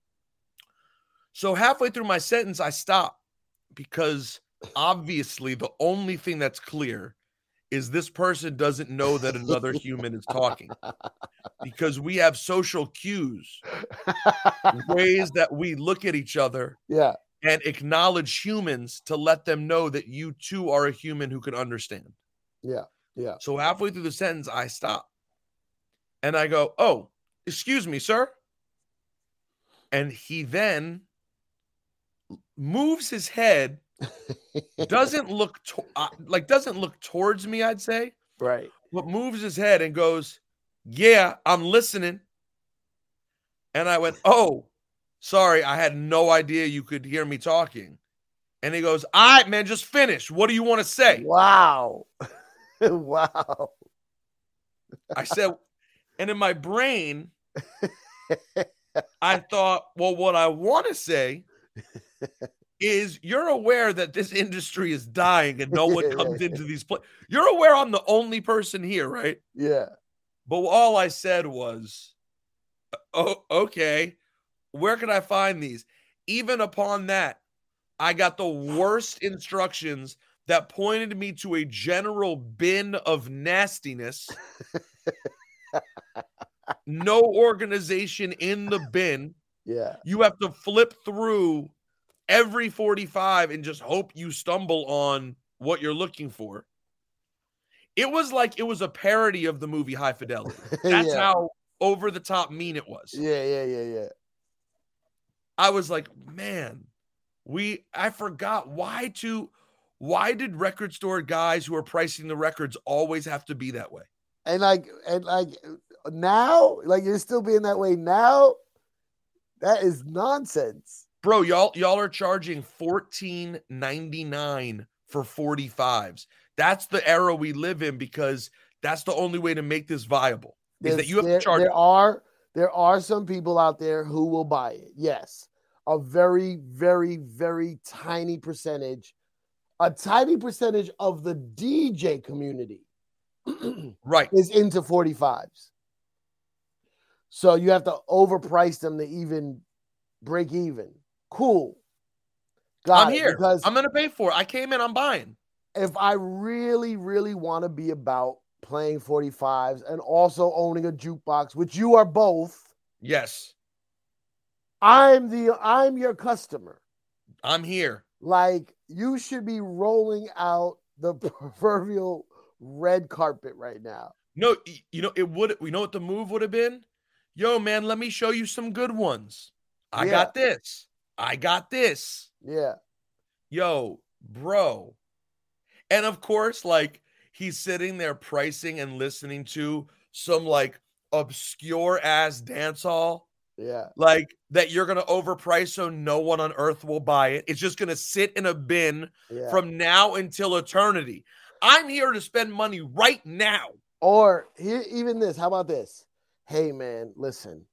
So halfway through my sentence, I stop because obviously the only thing that's clear is this person doesn't know that another human is talking, because we have social cues, ways that we look at each other Yeah. and acknowledge humans to let them know that you too are a human who can understand. Yeah. Yeah. So halfway through the sentence, I stop and I go, "Oh, excuse me, sir." And he then moves his head, doesn't look to- uh, like doesn't look towards me, I'd say, Right. but moves his head and goes, "Yeah, I'm listening." And I went, "Oh, sorry, I had no idea you could hear me talking." And he goes, "All right, man, just finish. What do you want to say?" Wow. Wow. I said, and in my brain, I thought, well, what I want to say is you're aware that this industry is dying and no one Yeah, comes yeah, into these places. You're aware I'm the only person here, right? Yeah. But all I said was, "Oh, okay. Where can I find these?" Even upon that, I got the worst instructions that pointed me to a general bin of nastiness. No organization in the bin. Yeah. You have to flip through every forty-five and just hope you stumble on what you're looking for. It was like it was a parody of the movie High Fidelity. That's Yeah. how over the top mean it was. Yeah. Yeah. Yeah. Yeah. I was like, man, we I forgot why to why did record store guys who are pricing the records always have to be that way? And like, and like now, like you're still being that way now. That is nonsense. Bro, y'all y'all are charging fourteen ninety-nine for forty-fives. That's the era we live in, because that's the only way to make this viable. Is There's- that you have there, to charge there are there are some people out there who will buy it. Yes, a very, very, very tiny percentage, a tiny percentage of the D J community right. is into forty-fives. So you have to overprice them to even break even. Cool. Got I'm it, here. because I'm gonna pay for it. I came in, I'm buying. if I really, really want to be about playing forty-fives and also owning a jukebox, which you are both, Yes, I'm the I'm your customer. I'm here. Like, you should be rolling out the proverbial red carpet right now. No, y- you know, it would, you know what the move would have been? Yo, man, let me show you some good ones. I Yeah. got this. I got this. Yeah. Yo, bro. And of course, like, he's sitting there pricing and listening to some like obscure ass dance hall, Yeah. like that you're gonna overprice so no one on earth will buy it. It's just gonna sit in a bin Yeah. from now until eternity. I'm here to spend money right now. Or here, even this. How about this? Hey, man, listen.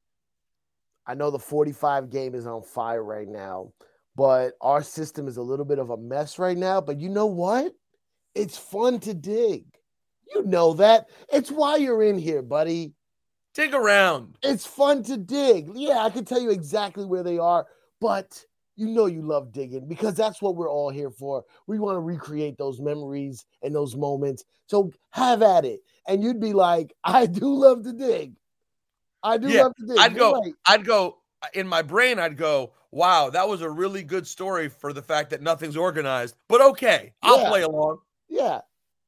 I know the forty-five game is on fire right now, but our system is a little bit of a mess right now. But you know what? It's fun to dig. You know that. It's why you're in here, buddy. Dig around. It's fun to dig. Yeah, I can tell you exactly where they are, but you know you love digging, because that's what we're all here for. We want to recreate those memories and those moments. So have at it. And you'd be like, I do love to dig. I do Yeah, love to dig. I'd You're go, right. I'd go in my brain, I'd go, wow, that was a really good story for the fact that nothing's organized. But okay, I'll Yeah. play along. Yeah.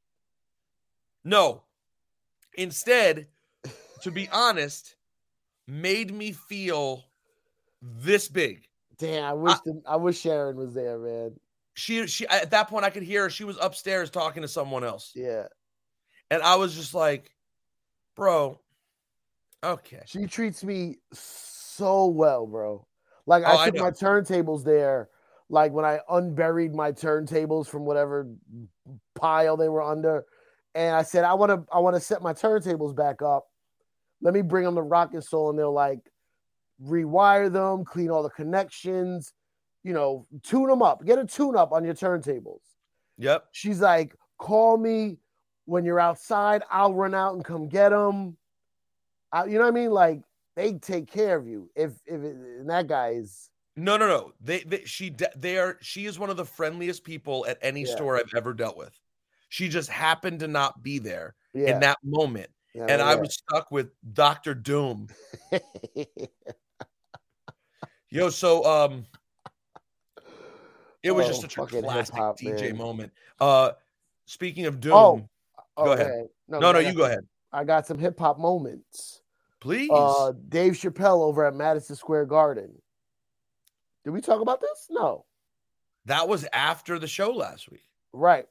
No. Instead, to be honest, made me feel this big. Damn, I wish the, I wish Sharon was there, man. She she at that point I could hear her. She was upstairs talking to someone else. Yeah. And I was just like, bro, okay. She treats me so well, bro. Like, Oh, I I took know. my turntables there, like when I unburied my turntables from whatever pile they were under, and I said, I want to I want to set my turntables back up. Let me bring them to Rock and Soul, and they'll like rewire them, clean all the connections, you know, tune them up. Get a tune up on your turntables. Yep. She's like, call me when you're outside. I'll run out and come get them. I, you know what I mean? Like, they take care of you. If if it, and that guy is No, no, no. They, they she de- they are she is one of the friendliest people at any Yeah. store I've ever dealt with. She just happened to not be there yeah. in that moment. Yeah, and yeah. I was stuck with Doctor Doom. Yo, so um it was Oh, just such a fucking classic hip-hop, D J man. moment. Uh speaking of Doom, Oh, go oh, ahead. man. No, no, I you got go some- ahead. I got some hip hop moments. Please. Uh, Dave Chappelle over at Madison Square Garden. Did we talk about this? No. That was after the show last week. Right.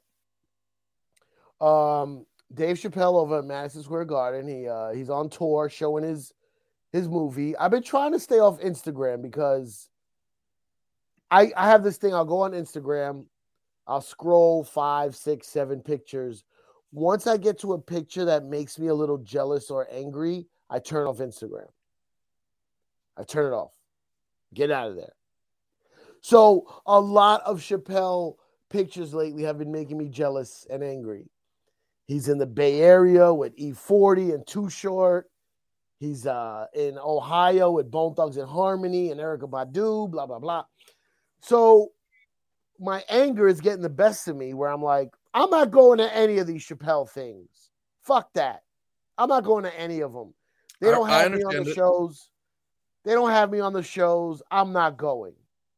Um, Dave Chappelle over at Madison Square Garden. He uh he's on tour showing his his movie. I've been trying to stay off Instagram because I I have this thing. I'll go on Instagram, I'll scroll five, six, seven pictures. Once I get to a picture that makes me a little jealous or angry, I turn off Instagram. I turn it off. Get out of there. So a lot of Chappelle pictures lately have been making me jealous and angry. He's in the Bay Area with E forty and Too Short. He's uh, in Ohio with Bone Thugs and Harmony and Erykah Badu, blah, blah, blah. So my anger is getting the best of me where I'm like, I'm not going to any of these Chappelle things. Fuck that. I'm not going to any of them. They don't I- I have me on the understand it. shows. They don't have me on the shows. I'm not going.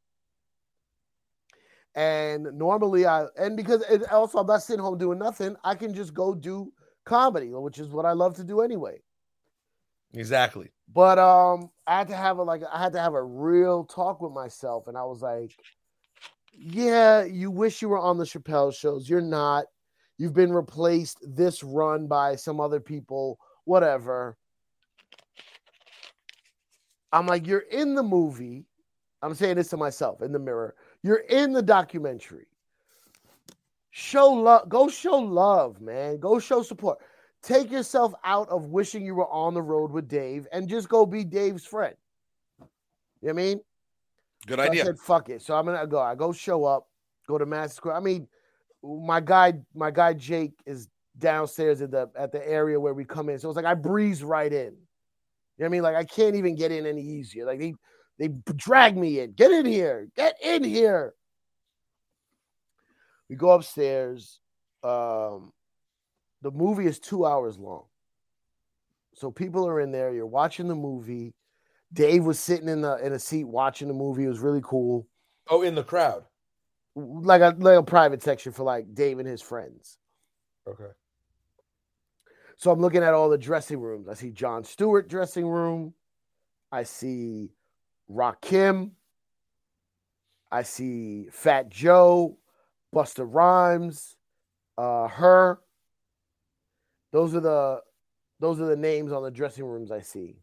And normally I, and because it, also I'm not sitting home doing nothing, I can just go do comedy, which is what I love to do anyway. Exactly. But um, I had to have a like I had to have a real talk with myself, and I was like, "Yeah, you wish you were on the Chappelle shows. You're not. You've been replaced this run by some other people. Whatever." I'm like, "You're in the movie." I'm saying this to myself in the mirror. You're in the documentary. Show love. Go show love, man. Go show support. Take yourself out of wishing you were on the road with Dave and just go be Dave's friend. You know what I mean? Good So idea. I said, fuck it. So I'm gonna go. I go show up, go to Madison Square. I mean, my guy, my guy Jake is downstairs at the at the area where we come in. So it's like I breeze right in. You know what I mean? Like I can't even get in any easier. Like they they drag me in. Get in here. Get in here. We go upstairs. Um The movie is two hours long. So people are in there. You're watching the movie. Dave was sitting in the in a seat watching the movie. It was really cool. Oh, in the crowd. Like a, like a private section for like Dave and his friends. Okay. So I'm looking at all the dressing rooms. I see Jon Stewart dressing room. I see Rakim. I see Fat Joe, Busta Rhymes, uh, her. Those are the those are the names on the dressing rooms I see.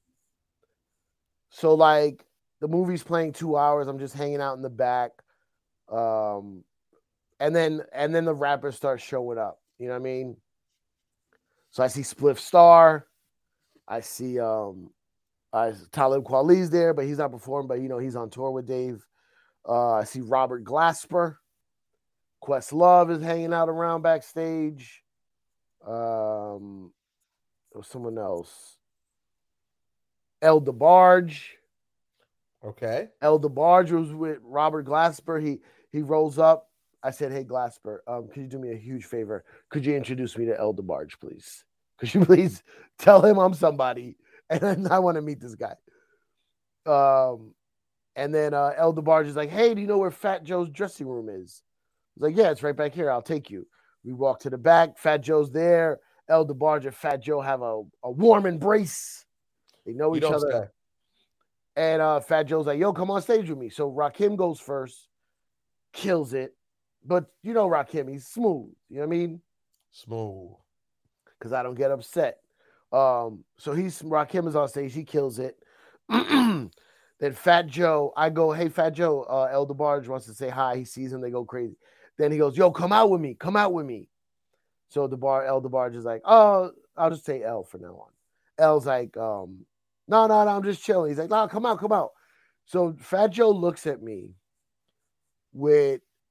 So like the movie's playing two hours. I'm just hanging out in the back. Um, and then and then the rappers start showing up. You know what I mean? So I see Spliff Star. I see um I Talib Kweli's there, but he's not performing, but you know, he's on tour with Dave. Uh, I see Robert Glasper. Questlove is hanging out around backstage. Um, there was someone else. El DeBarge. Okay. El DeBarge was with Robert Glasper. He he rolls up. I said, "Hey Glasper, um, could you do me a huge favor? Could you introduce me to El DeBarge, please? Could you please tell him I'm somebody and I want to meet this guy?" Um, and then uh, El DeBarge is like, "Hey, do you know where Fat Joe's dressing room is?" I was like, "Yeah, it's right back here. I'll take you." We walk to the back. Fat Joe's there. El DeBarge and Fat Joe have a, a warm embrace. They know You each don't other. say. And uh, Fat Joe's like, "Yo, come on stage with me." So Rakim goes first, kills it. But you know Rakim, he's smooth. You know what I mean? Smooth. Because I don't get upset. Um, so he's Rakim is on stage. He kills it. Then Fat Joe, I go, "Hey, Fat Joe, uh, El DeBarge wants to say hi." He sees him. They go crazy. Then he goes, "Yo, come out with me. Come out with me." So DeBar, El DeBarge is like, "Oh, I'll just say El from now on." El's like, um, no, no, no, I'm just chilling. He's like, "No, come out, come out." So Fat Joe looks at me with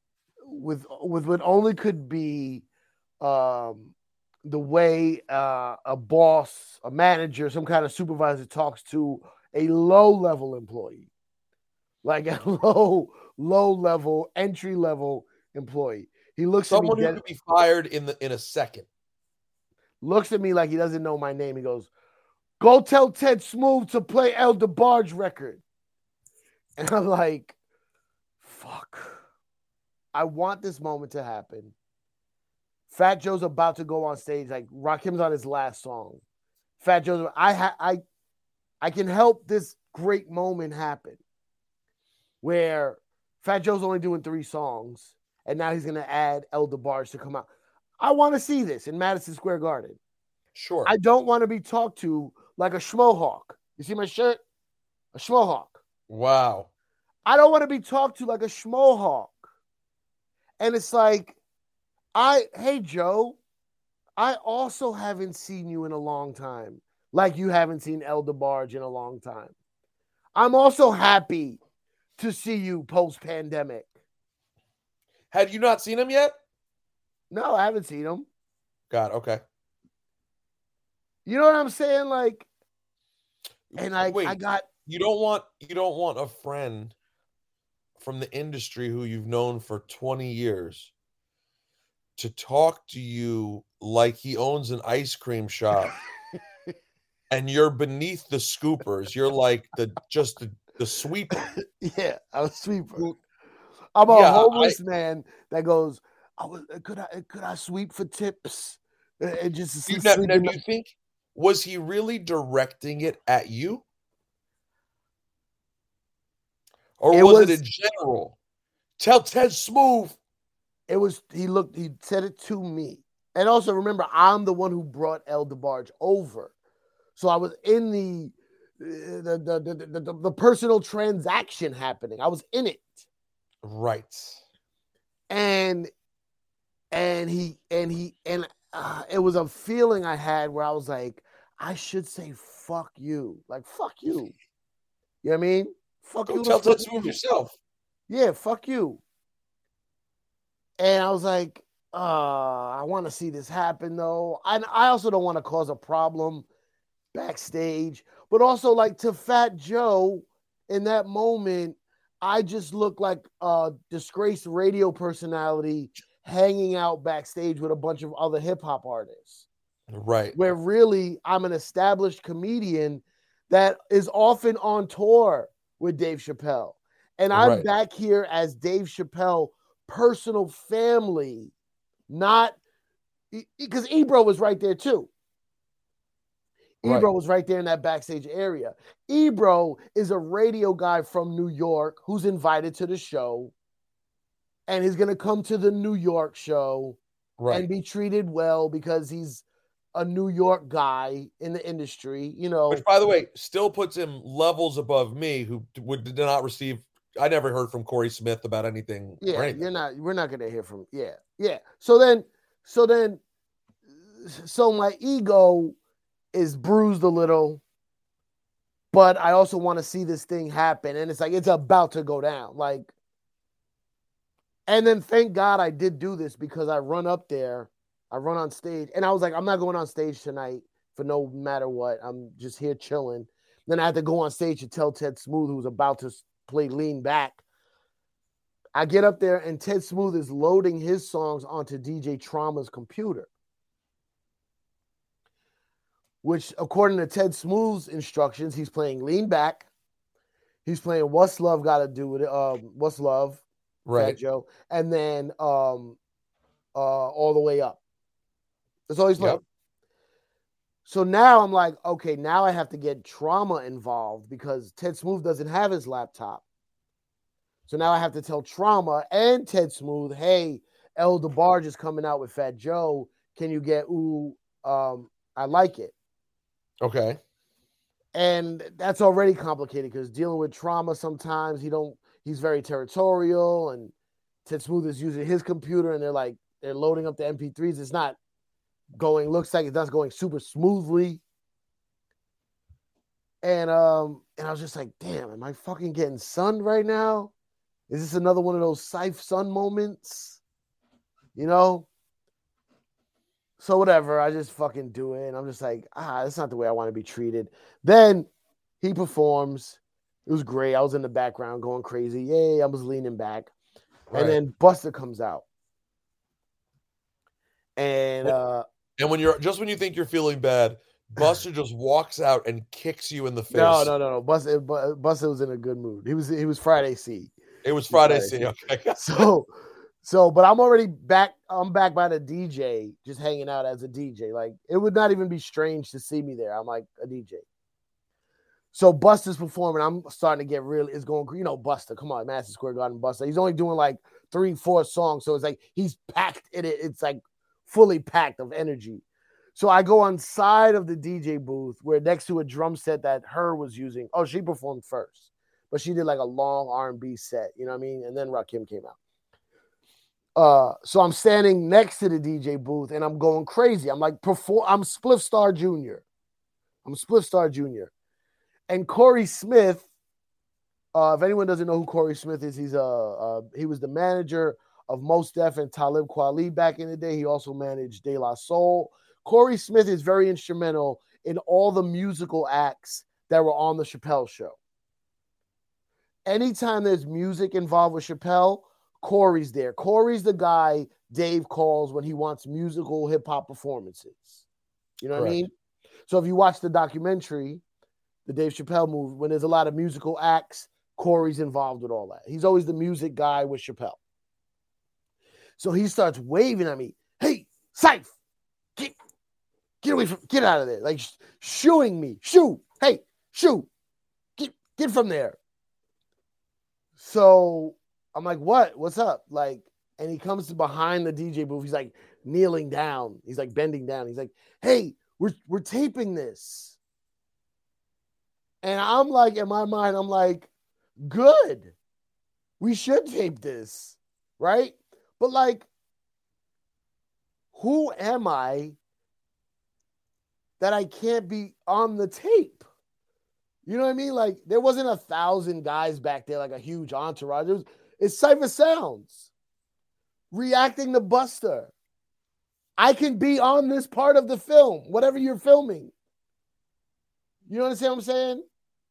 with with what only could be um, the way uh, a boss, a manager, some kind of supervisor talks to a low level employee, like a low low level entry level employee. He looks Someone at me who dead, could be fired in the in a second. looks at me like he doesn't know my name. He goes, "Go tell Ted Smooth to play El DeBarge record." And I'm like, fuck. I want this moment to happen. Fat Joe's about to go on stage. Like Rakim's on his last song. Fat Joe's, I ha- I I can help this great moment happen. Where Fat Joe's only doing three songs, and now he's gonna add El DeBarge to come out. I want to see this in Madison Square Garden. Sure. I don't want to be talked to like a schmohawk. You see my shirt? A schmohawk. Wow. I don't want to be talked to like a schmohawk. And it's like, I, hey, Joe, I also haven't seen you in a long time, like you haven't seen El DeBarge in a long time. I'm also happy to see you post-pandemic. Had you not seen him yet? No, I haven't seen him. God, okay. You know what I'm saying? Like, and I, Wait, I got... You don't want you don't want a friend from the industry who you've known for twenty years to talk to you like he owns an ice cream shop and you're beneath the scoopers. You're like the just the, the sweeper. Yeah, I'm a sweeper. I'm a Yeah, homeless I- man that goes, I was, could I could I sweep for tips? And just You, sleep now, in now, the- do you think, was he really directing it at you? Or It was, it was- in general? Tell Ted Smooth. It was, he looked, he said it to me. And also remember, I'm the one who brought El DeBarge over. So I was in the the the, the, the, the, the personal transaction happening. I was in it. Right. And and he and he and uh, it was a feeling I had where I was like, I should say fuck you. Like fuck you. You know what I mean? Fuck Go you. tell fuck Ted Smooth you. yourself. Yeah, fuck you. And I was like, uh, I want to see this happen though. And I also don't want to cause a problem backstage, but also like to Fat Joe in that moment, I just look like a disgraced radio personality hanging out backstage with a bunch of other hip hop artists. Right. Where really I'm an established comedian that is often on tour with Dave Chappelle. And I'm Right. back here as Dave Chappelle, personal family, not because Ebro was right there too. Ebro Right. was right there in that backstage area. Ebro is a radio guy from New York who's invited to the show, and he's going to come to the New York show Right. and be treated well because he's a New York guy in the industry, you know. Which, by the way, still puts him levels above me, who would did not receive. I never heard from Corey Smith about anything. or Yeah, anything. you're not. We're not going to hear from. Yeah, yeah. So then, so then, so my ego is bruised a little, but I also want to see this thing happen, and it's like it's about to go down. Like, and then thank God I did do this because I run up there, I run on stage, and I was like, I'm not going on stage tonight for no matter what. I'm just here chilling. Then I had to go on stage to tell Ted Smooth, who's about to play Lean Back. I get up there and Ted Smooth is loading his songs onto D J Trauma's computer, which according to Ted Smooth's instructions, he's playing Lean Back. He's playing What's Love Got to Do with it? Um, What's Love, Right. Fat Joe, and then um, uh, All the Way Up. That's all he's playing. Yep. So now I'm like, okay, now I have to get Trauma involved because Ted Smooth doesn't have his laptop. So now I have to tell Trauma and Ted Smooth, hey, El DeBarge is coming out with Fat Joe. Can you get, ooh, um, I like it. Okay. And that's already complicated because dealing with Trauma sometimes he don't, he's very territorial, and Ted Smooth is using his computer and they're like, they're loading up the M P threes. It's not going, looks like it's not going super smoothly. And um, and I was just like, damn, am I fucking getting sunned right now? Is this another one of those Syph Sun moments? you know? So whatever, I just fucking do it. And I'm just like, ah, that's not the way I want to be treated. Then he performs. It was great. I was in the background going crazy. Yay, I was leaning back. Right. And then Busta comes out. And uh and when you're just when you think you're feeling bad, Busta just walks out and kicks you in the face. No, no, no, no. Busta, Busta was in a good mood. He was he was Friday C. It was Friday, Friday C. Okay. So so but I'm already back. I'm back by the D J, just hanging out as a D J. Like it would not even be strange to see me there. I'm like a D J. So Busta's performing. I'm starting to get really, it's going, you know, Busta. Come on, Madison Square Garden Busta. He's only doing like three, four songs. So it's like he's packed in it. It's like fully packed of energy. So I go on side of the D J booth where next to a drum set that her was using. Oh, she performed first, but she did like a long R and B set. You know what I mean? And then Rakim came out. Uh, so I'm standing next to the D J booth and I'm going crazy. I'm like, perform. I'm Spliff Star Junior I'm Spliff Star Junior And Corey Smith, uh, if anyone doesn't know who Corey Smith is, he's a uh, he was the manager of Mos Def and Talib Kweli back in the day. He also managed De La Soul. Corey Smith is very instrumental in all the musical acts that were on the Chappelle Show. Anytime there's music involved with Chappelle, Corey's there. Corey's the guy Dave calls when he wants musical hip hop performances. You know what Correct. I mean? So if you watch the documentary, the Dave Chappelle movie, when there's a lot of musical acts, Corey's involved with all that. He's always the music guy with Chappelle. So he starts waving at me. Hey, Syph, get, get away from, get out of there. Like shooing me. Shoo. Hey, shoo. Get, get from there. So I'm like, what? What's up? Like, and he comes to behind the D J booth. He's like kneeling down. He's like bending down. He's like, hey, we're we're taping this. And I'm like, in my mind, I'm like, good. We should tape this, right? But like, who am I that I can't be on the tape? You know what I mean? Like, there wasn't a thousand guys back there, like a huge entourage. It was, it's Cypher Sounds reacting to Busta. I can be on this part of the film, whatever you're filming. You understand what I'm saying?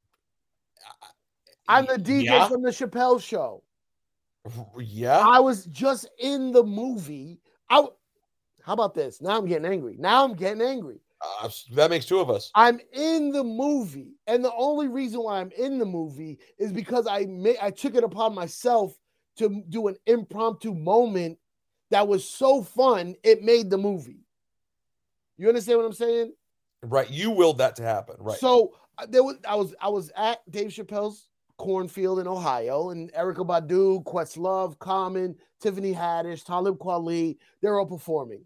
I'm the D J Yeah. from the Chappelle Show. Yeah. I was just in the movie. I, how about this? Now I'm getting angry. Now I'm getting angry. Uh, that makes two of us. I'm in the movie. And the only reason why I'm in the movie is because I made, I took it upon myself to do an impromptu moment that was so fun, it made the movie. You understand what I'm saying? Right. You willed that to happen. Right. So uh, there was I was I was at Dave Chappelle's cornfield in Ohio, and Erykah Badu, Questlove, Common, Tiffany Haddish, Talib Kweli, they're all performing.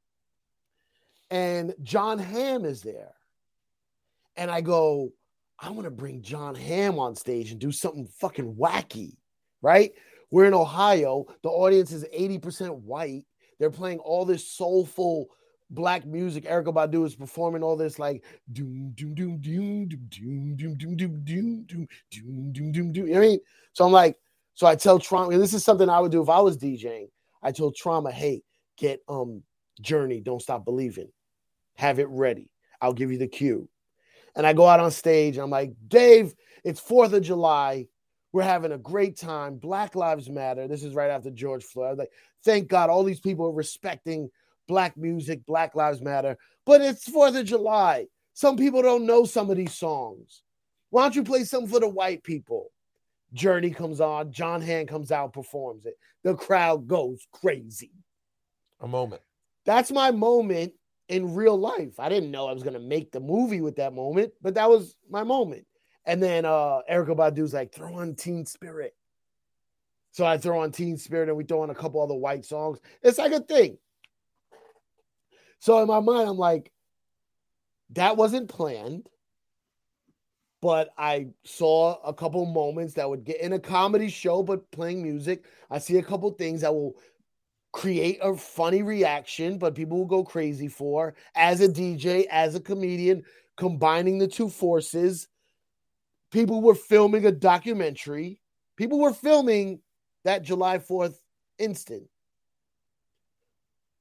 And John Hamm is there. And I go, I want to bring John Hamm on stage and do something fucking wacky, right? We're in Ohio. The audience is eighty percent white. They're playing all this soulful black music. Erykah Badu is performing all this like doom doom doom doom doom doom doom doom doom doom doom doom doom doom doom. You know what I mean? So I'm like, so I tell Trauma, and this is something I would do if I was DJing. I told Trauma, hey, get um Journey, Don't Stop Believing. Have it ready. I'll give you the cue. And I go out on stage and I'm like, Dave, it's fourth of July. We're having a great time. Black Lives Matter. This is right after George Floyd. I was like, thank God all these people are respecting black music, Black Lives Matter. But it's fourth of July. Some people don't know some of these songs. Why don't you play something for the white people? Journey comes on. John Hamm comes out, performs it. The crowd goes crazy. A moment. That's my moment in real life. I didn't know I was going to make the movie with that moment, but that was my moment. And then uh, Erykah Badu's like, throw on Teen Spirit. So I throw on Teen Spirit and we throw on a couple other white songs. It's like a thing. So in my mind, I'm like, that wasn't planned, but I saw a couple moments that would get in a comedy show, but playing music. I see a couple things that will create a funny reaction, but people will go crazy for. As a D J, as a comedian, combining the two forces. People were filming a documentary. People were filming that July fourth instant.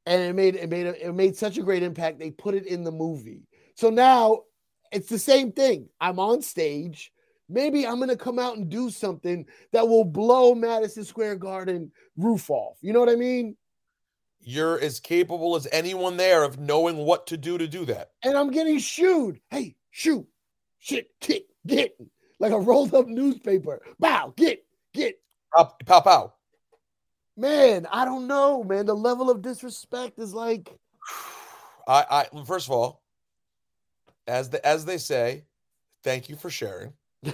And it made it made a, it made such a great impact. They put it in the movie. So now it's the same thing. I'm on stage. Maybe I'm going to come out and do something that will blow Madison Square Garden roof off. You know what I mean? You're as capable as anyone there of knowing what to do to do that. And I'm getting shooed. Hey, shoot, shit, kick, get. Like a rolled up newspaper. Bow, get, get. Pow, pow, pow. Man, I don't know, man. The level of disrespect is like. I, I first of all, as the as they say, thank you for sharing.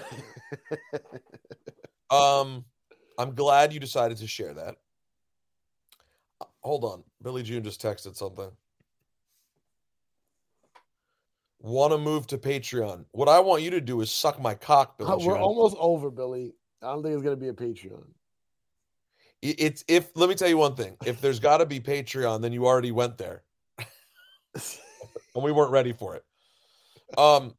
um, I'm glad you decided to share that. Hold on, Billy June just texted something. Want to move to Patreon? What I want you to do is suck my cock, Billy. We're June. almost over, Billy. I don't think it's gonna be a Patreon. It's if let me tell you one thing. If there's got to be Patreon, then you already went there, and we weren't ready for it. Um,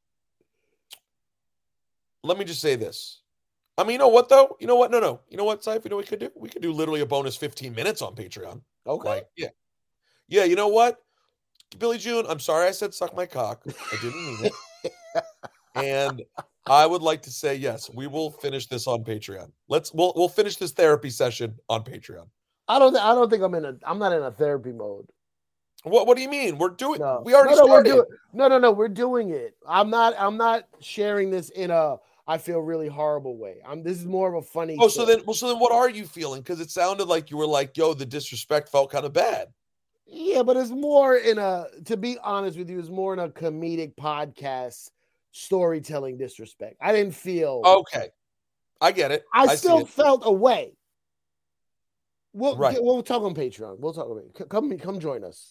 let me just say this. I mean, you know what though? You know what? No, no. You know what, Syph? You know what we could do? We could do literally a bonus fifteen minutes on Patreon. Okay. Like, yeah, yeah. You know what, Billy June? I'm sorry I said suck my cock. I didn't mean it. And I would like to say yes. We will finish this on Patreon. Let's we'll we'll finish this therapy session on Patreon. I don't. Th- I don't think I'm in a. I'm not in a therapy mode. What What do you mean? We're doing. No. We already no, no, started. We're doing, no, no, no. We're doing it. I'm not. I'm not sharing this in a. I feel really horrible way. I'm. This is more of a funny. Oh, so thing. then, well, so then, what are you feeling? Because it sounded like you were like, "Yo, the disrespect felt kind of bad." Yeah, but it's more in a. To be honest with you, it's more in a comedic podcast storytelling disrespect. I didn't feel. Okay, I get it. I, I still see it. felt a way. We'll Right. we'll talk on Patreon. We'll talk about it. Come come join us.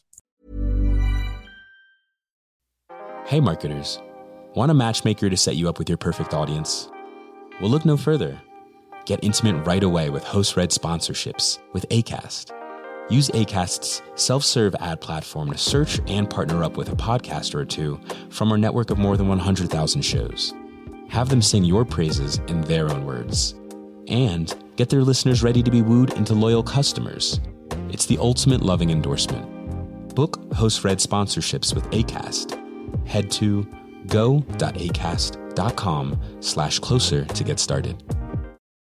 Hey marketers, want a matchmaker to set you up with your perfect audience? Well, look no further. Get intimate right away with host-read sponsorships with Acast. Use Acast's self-serve ad platform to search and partner up with a podcaster or two from our network of more than one hundred thousand shows. Have them sing your praises in their own words. And get their listeners ready to be wooed into loyal customers. It's the ultimate loving endorsement. Book host-read sponsorships with Acast. Head to go.acast.com slash closer to get started.